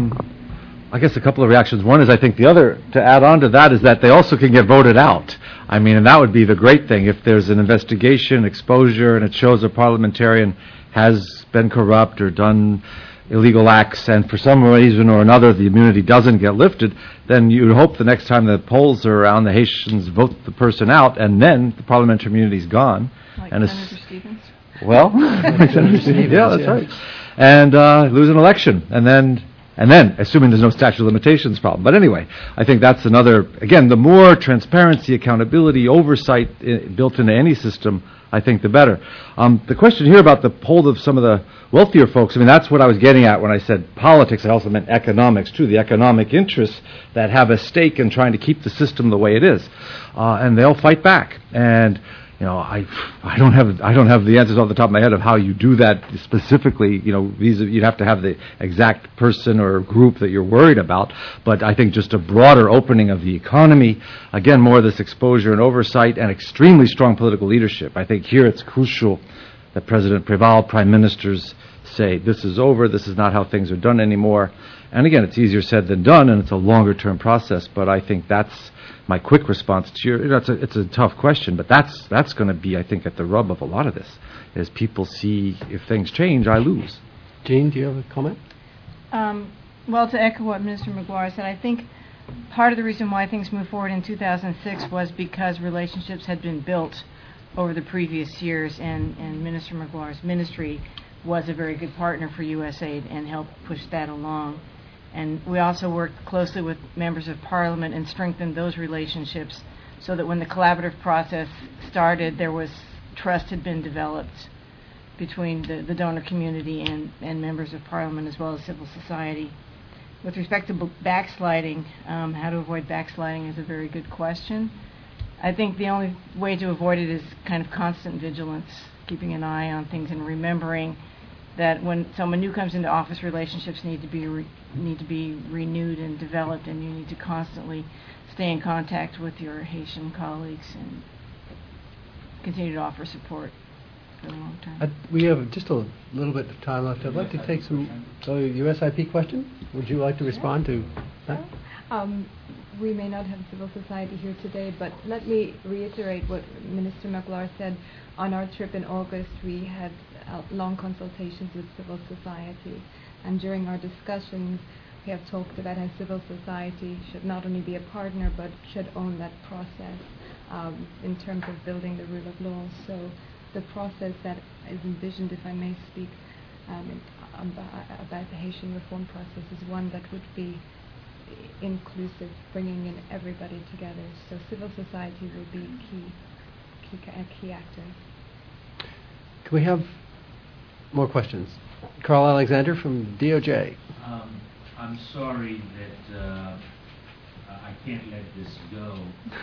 I guess a couple of reactions. One is I think the other, to add on to that, is that they also can get voted out. I mean, and that would be the great thing. If there's an investigation, exposure, and it shows a parliamentarian has been corrupt or done illegal acts, and for some reason or another the immunity doesn't get lifted, then you would hope the next time the polls are around, the Haitians vote the person out, and then the parliamentary immunity is gone. Like and Senator Stevens? Well, Senator Stevens, yeah, that's right. And lose an election, and then, assuming there's no statute of limitations problem. But anyway, I think that's another, again, the more transparency, accountability, oversight built into any system, I think the better. The question here about the hold of some of the wealthier folks, I mean, that's what I was getting at when I said politics. I also meant economics, too, the economic interests that have a stake in trying to keep the system the way it is. And they'll fight back. And you know, I don't have the answers off the top of my head of how you do that specifically. You know, you'd have to have the exact person or group that you're worried about. But I think just a broader opening of the economy, again, more of this exposure and oversight, and extremely strong political leadership. I think here it's crucial that President Préval, prime ministers say this is over. This is not how things are done anymore. And again, it's easier said than done, and it's a longer-term process. But I think that's my quick response to your, it's a tough question, but that's going to be, I think, at the rub of a lot of this, is people see if things change, I lose. Jean, do you have a comment? Well, to echo what Minister Maguire said, I think part of the reason why things moved forward in 2006 was because relationships had been built over the previous years, and Minister Maguire's ministry was a very good partner for USAID and helped push that along. And we also worked closely with members of Parliament and strengthened those relationships so that when the collaborative process started, there was trust had been developed between the donor community and members of Parliament as well as civil society. With respect to backsliding, how to avoid backsliding is a very good question. I think the only way to avoid it is kind of constant vigilance, keeping an eye on things and remembering that when someone new comes into office, relationships need to be renewed and developed, and you need to constantly stay in contact with your Haitian colleagues and continue to offer support for the long term. We have just a little bit of time left. I'd like to take some USIP question. Would you like to respond to that? We may not have civil society here today, but let me reiterate what Minister Magloire said. On our trip in August, we had long consultations with civil society, and during our discussions, we have talked about how civil society should not only be a partner, but should own that process in terms of building the rule of law. So the process that is envisioned, if I may speak, about the Haitian reform process is one that would be inclusive, bringing in everybody together. So civil society will be a key actor. Can we have more questions? Carl Alexander from DOJ. I'm sorry that I can't let this go.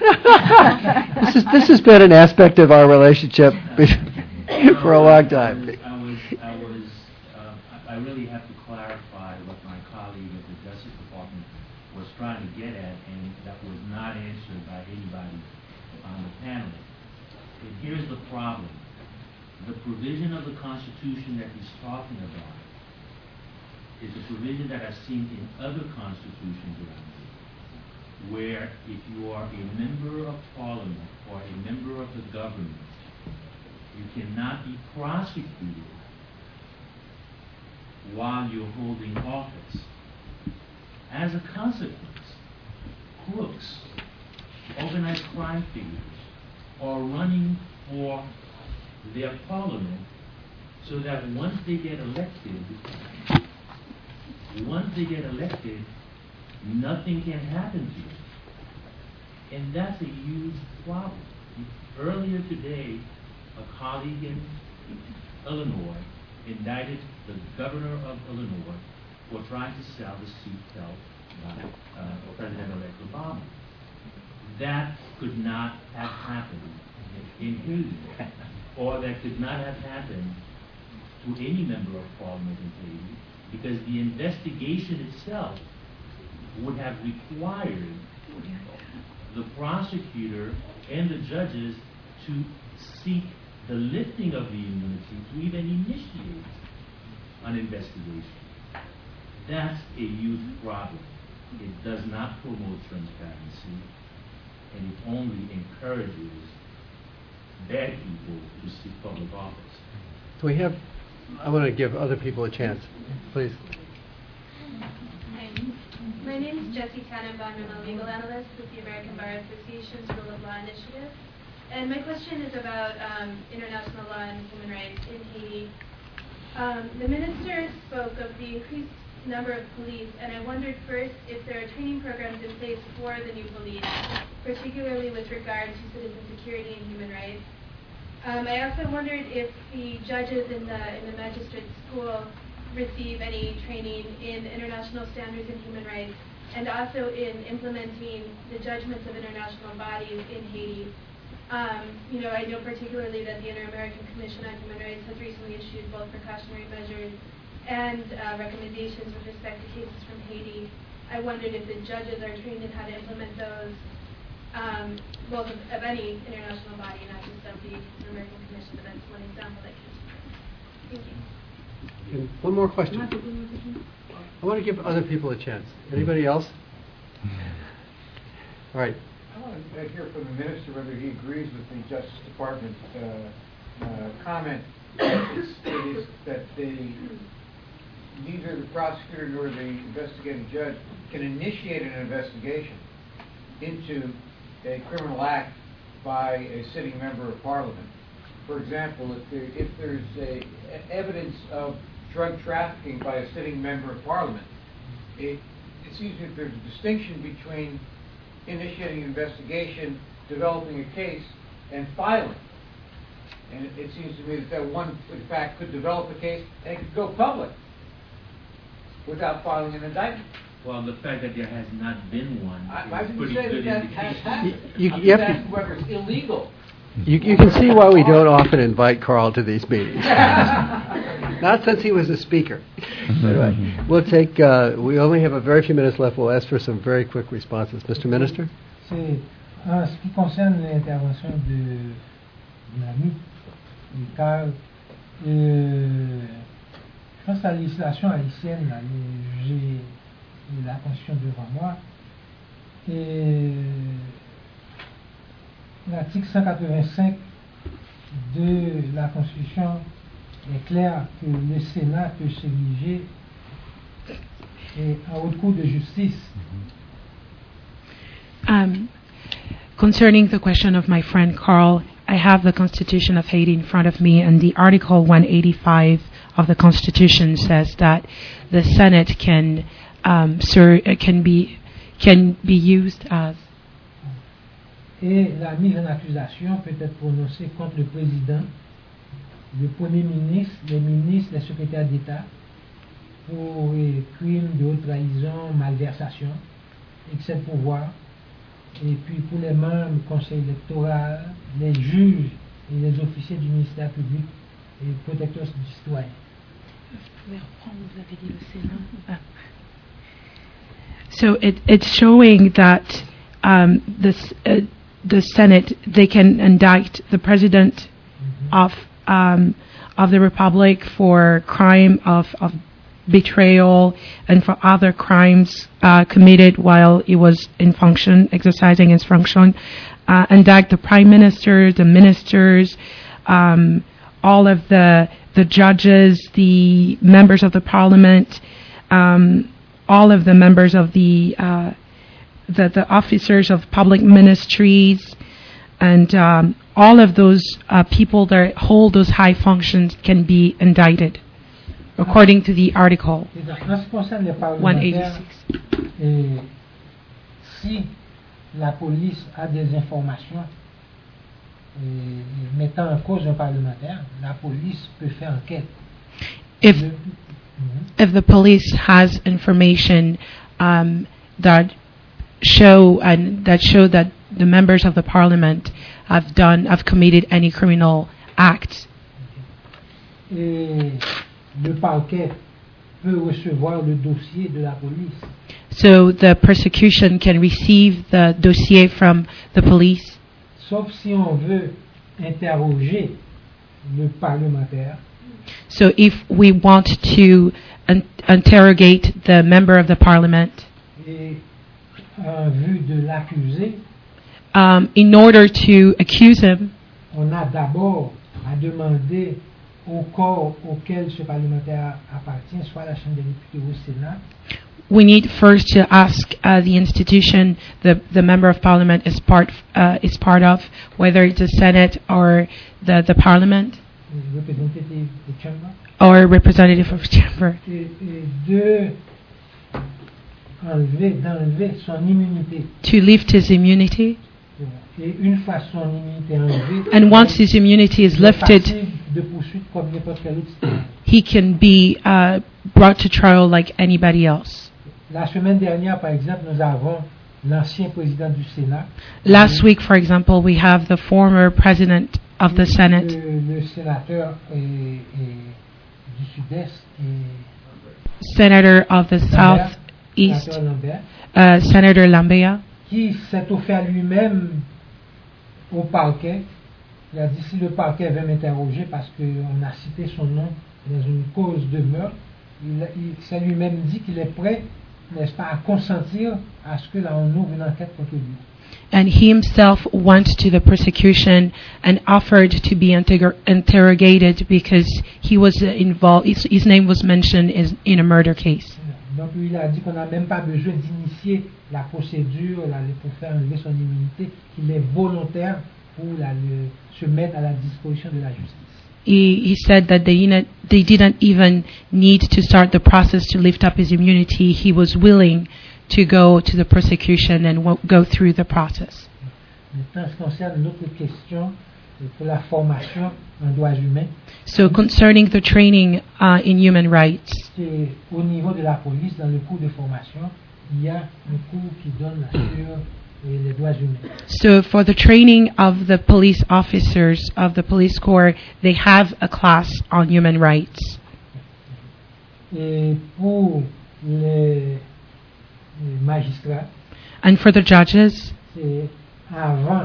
This has been an aspect of our relationship for a long time. I really have to clarify what my colleague at the Justice Department was trying to get at, and that was not answered by anybody on the panel. And here's the problem. the provision of the Constitution that he's talking about is a provision that I've seen in other constitutions around the world, where if you are a member of Parliament or a member of the government, you cannot be prosecuted while you're holding office. As a consequence, crooks, organized crime figures, are running for their parliament so that once they get elected, nothing can happen to them. And that's a huge problem. Earlier today, a colleague in Illinois indicted the governor of Illinois for trying to sell the seat held by President-elect Obama. That could not have happened in Haiti, or that could not have happened to any member of parliament in Haiti, because the investigation itself would have required the prosecutor and the judges to seek the lifting of the immunity to even initiate an investigation. That's a huge problem. It does not promote transparency, and it only encourages bad people to seek public office. I want to give other people a chance, please. My name is Jessie Tannenbaum. I'm a legal analyst with the American Bar Association's Rule of Law Initiative. And my question is about international law and human rights in Haiti. The minister spoke of the increased number of police, and I wondered first if there are training programs in place for the new police, particularly with regard to citizen security and human rights. I also wondered if the judges in the magistrate school receive any training in international standards and human rights, and also in implementing the judgments of international bodies in Haiti. I know particularly that the Inter-American Commission on Human Rights has recently issued both precautionary measures and recommendations with respect to cases from Haiti. I wondered if the judges are trained in how to implement those, both of any international body, not just of the Inter-American Commission, but that's one example that came to mind. Thank you. And one more question. I want to give other people a chance. Anybody else? All right. I want to hear from the minister whether he agrees with the Justice Department comment that neither the prosecutor nor the investigating judge can initiate an investigation into a criminal act by a sitting member of Parliament. For example, if there's evidence of drug trafficking by a sitting member of Parliament, it seems that there's a distinction between initiating an investigation, developing a case, and filing. And it seems to me that one, in fact, could develop a case and it could go public without filing an indictment. Well, the fact that there has not been one I is pretty didn't say good that has happened. You I'm have just to- asking whether it's illegal. You can see why we don't often invite Carl to these meetings. Not since he was a speaker. Anyway, we'll take. We only have a very few minutes left. We'll ask for some very quick responses. Mr. Minister. C'est en ce qui concerne l'intervention de l'ami, car je pense à la législation haïtienne, là, j'ai la Constitution devant moi, et l'article 185 de la Constitution est clair que le Sénat peut s'ériger en haute cour de justice. Concerning the question of my friend Carl, I have the Constitution of Haiti in front of me, and the Article 185 of the Constitution says that the Senate can be used as. Et la mise en accusation peut être prononcée contre le président, le premier ministre, les ministres, les secrétaires d'État pour crimes de haute trahison, malversation, excès de pouvoir. Et puis pour les membres du conseil électoral, les juges et les officiers du ministère public et protecteurs du citoyen. So it's showing that the Senate, they can indict the president of of the Republic for crime of betrayal and for other crimes committed while he was in function, exercising his function. Indict the Prime Minister, the ministers, all of the judges, the members of the Parliament, all of the members of the officers of public ministries, and all of those people that hold those high functions can be indicted, according to the article 186. Si la police a des informations mettant en cause un parlementaire, la police peut faire enquête. If the police has information that show that the members of the parliament have committed any criminal acts, Et le parquet peut recevoir le dossier de la police. so the prosecution can receive the dossier from the police. Sauf si on veut interroger le parlementaire. So if we want to interrogate the member of the parliament, Et en vue de l'accuser, in order to accuse him, on a d'abord à demander au corps auquel ce parlementaire appartient, soit la Chambre des députés ou le Sénat, we need first to ask the institution the member of parliament is part of, whether it's the Senate or the parliament représentative de chambre, or representative of chamber, et d'enlever son immunité. to lift his immunity. Et une fois son immunité enlevée, And once his immunity is il est lifted, passible de poursuite comme n'importe quel autre citoyen. he can be brought to trial like anybody else. La semaine dernière, par exemple, nous avons l'ancien président du Sénat. Last week, for example, we have the former president of the Senate, Le sénateur du Sud-Est, senator of the Southeast, sénateur Lambert, Senator Lambea, qui s'est offert lui-même au parquet. Il a dit, si le parquet veut m'interroger parce qu'on a cité son nom dans une cause de meurtre, il s'est lui-même dit qu'il est prêt, n'est-ce pas, à consentir à ce que là on ouvre une enquête contre lui. and he himself went to the prosecution and offered to be interrogated because he was involved. His name was mentioned in a murder case. Donc il a dit qu'on n'a même pas besoin d'initier la procédure là, pour faire enlever son immunité, qu'il est volontaire pour se mettre à la disposition de la justice. He said that they didn't even need to start the process to lift up his immunity. He was willing to go to the prosecution and go through the process. Maintenant, ce qui concerne l'autre question pour la formation en droits humains, So concerning the training in human rights, c'est au niveau de la police, dans le cours de formation, il y a un cours qui donne sur les droits humains. so for the training of the police officers of the police corps, they have a class on human rights. Et pour les magistrats, And for the judges, c'est avant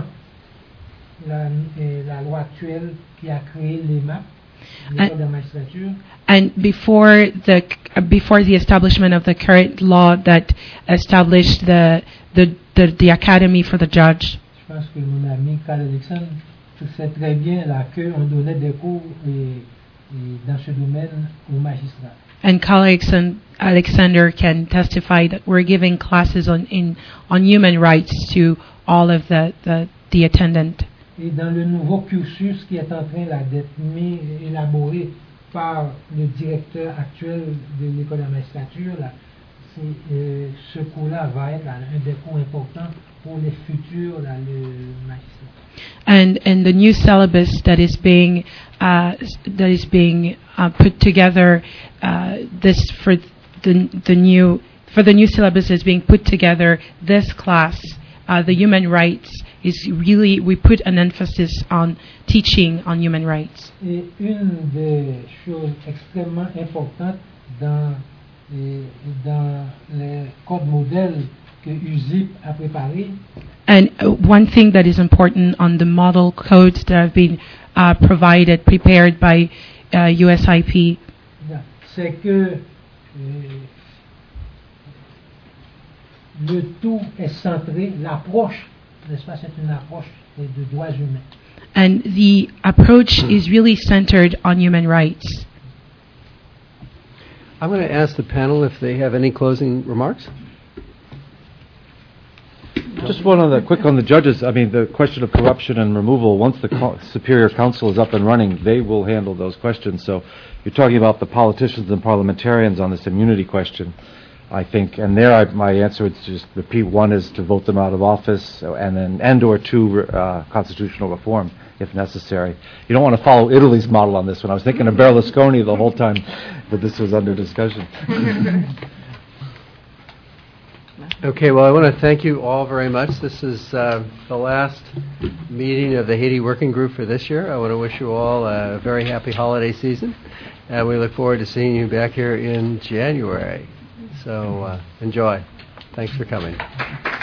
la loi actuelle qui a créé l'EMAP, l'école de la magistrature, and before the establishment of the current law that established the academy for the judge. je pense que mon ami Carl Alexandre sait très bien là qu'on donnait des cours dans ce domaine aux magistrats. And colleagues and Alexander can testify that we're giving classes on human rights to all of the attendant. Et dans le nouveau cursus qui est en train là, d'être élaboré par le directeur actuel de l'école de la magistrature, là, ce cours-là va être là, un des cours importants pour les futurs là, les magistrats. And the new syllabus that is being put together, this for the new syllabus is being put together. This class, the human rights, is really, we put an emphasis on teaching on human rights. Et une des choses extrêmement importantes dans les codes modèles que USIP a préparés, And one thing that is important on the model codes that have been prepared by USIP. C'est que le tout est centré, l'approche, n'est-ce pas, c'est une approche de droits humains. And the approach is really centered on human rights. I'm going to ask the panel if they have any closing remarks. Just one on the quick on the judges. I mean, the question of corruption and removal. Once the Superior Council is up and running, they will handle those questions. So, you're talking about the politicians and parliamentarians on this immunity question, I think. And there, my answer is just repeat: one is to vote them out of office, and/or two, constitutional reform if necessary. You don't want to follow Italy's model on this one. I was thinking of Berlusconi the whole time, but this was under discussion. Okay, well, I want to thank you all very much. This is the last meeting of the Haiti Working Group for this year. I want to wish you all a very happy holiday season, and we look forward to seeing you back here in January. So enjoy. Thanks for coming.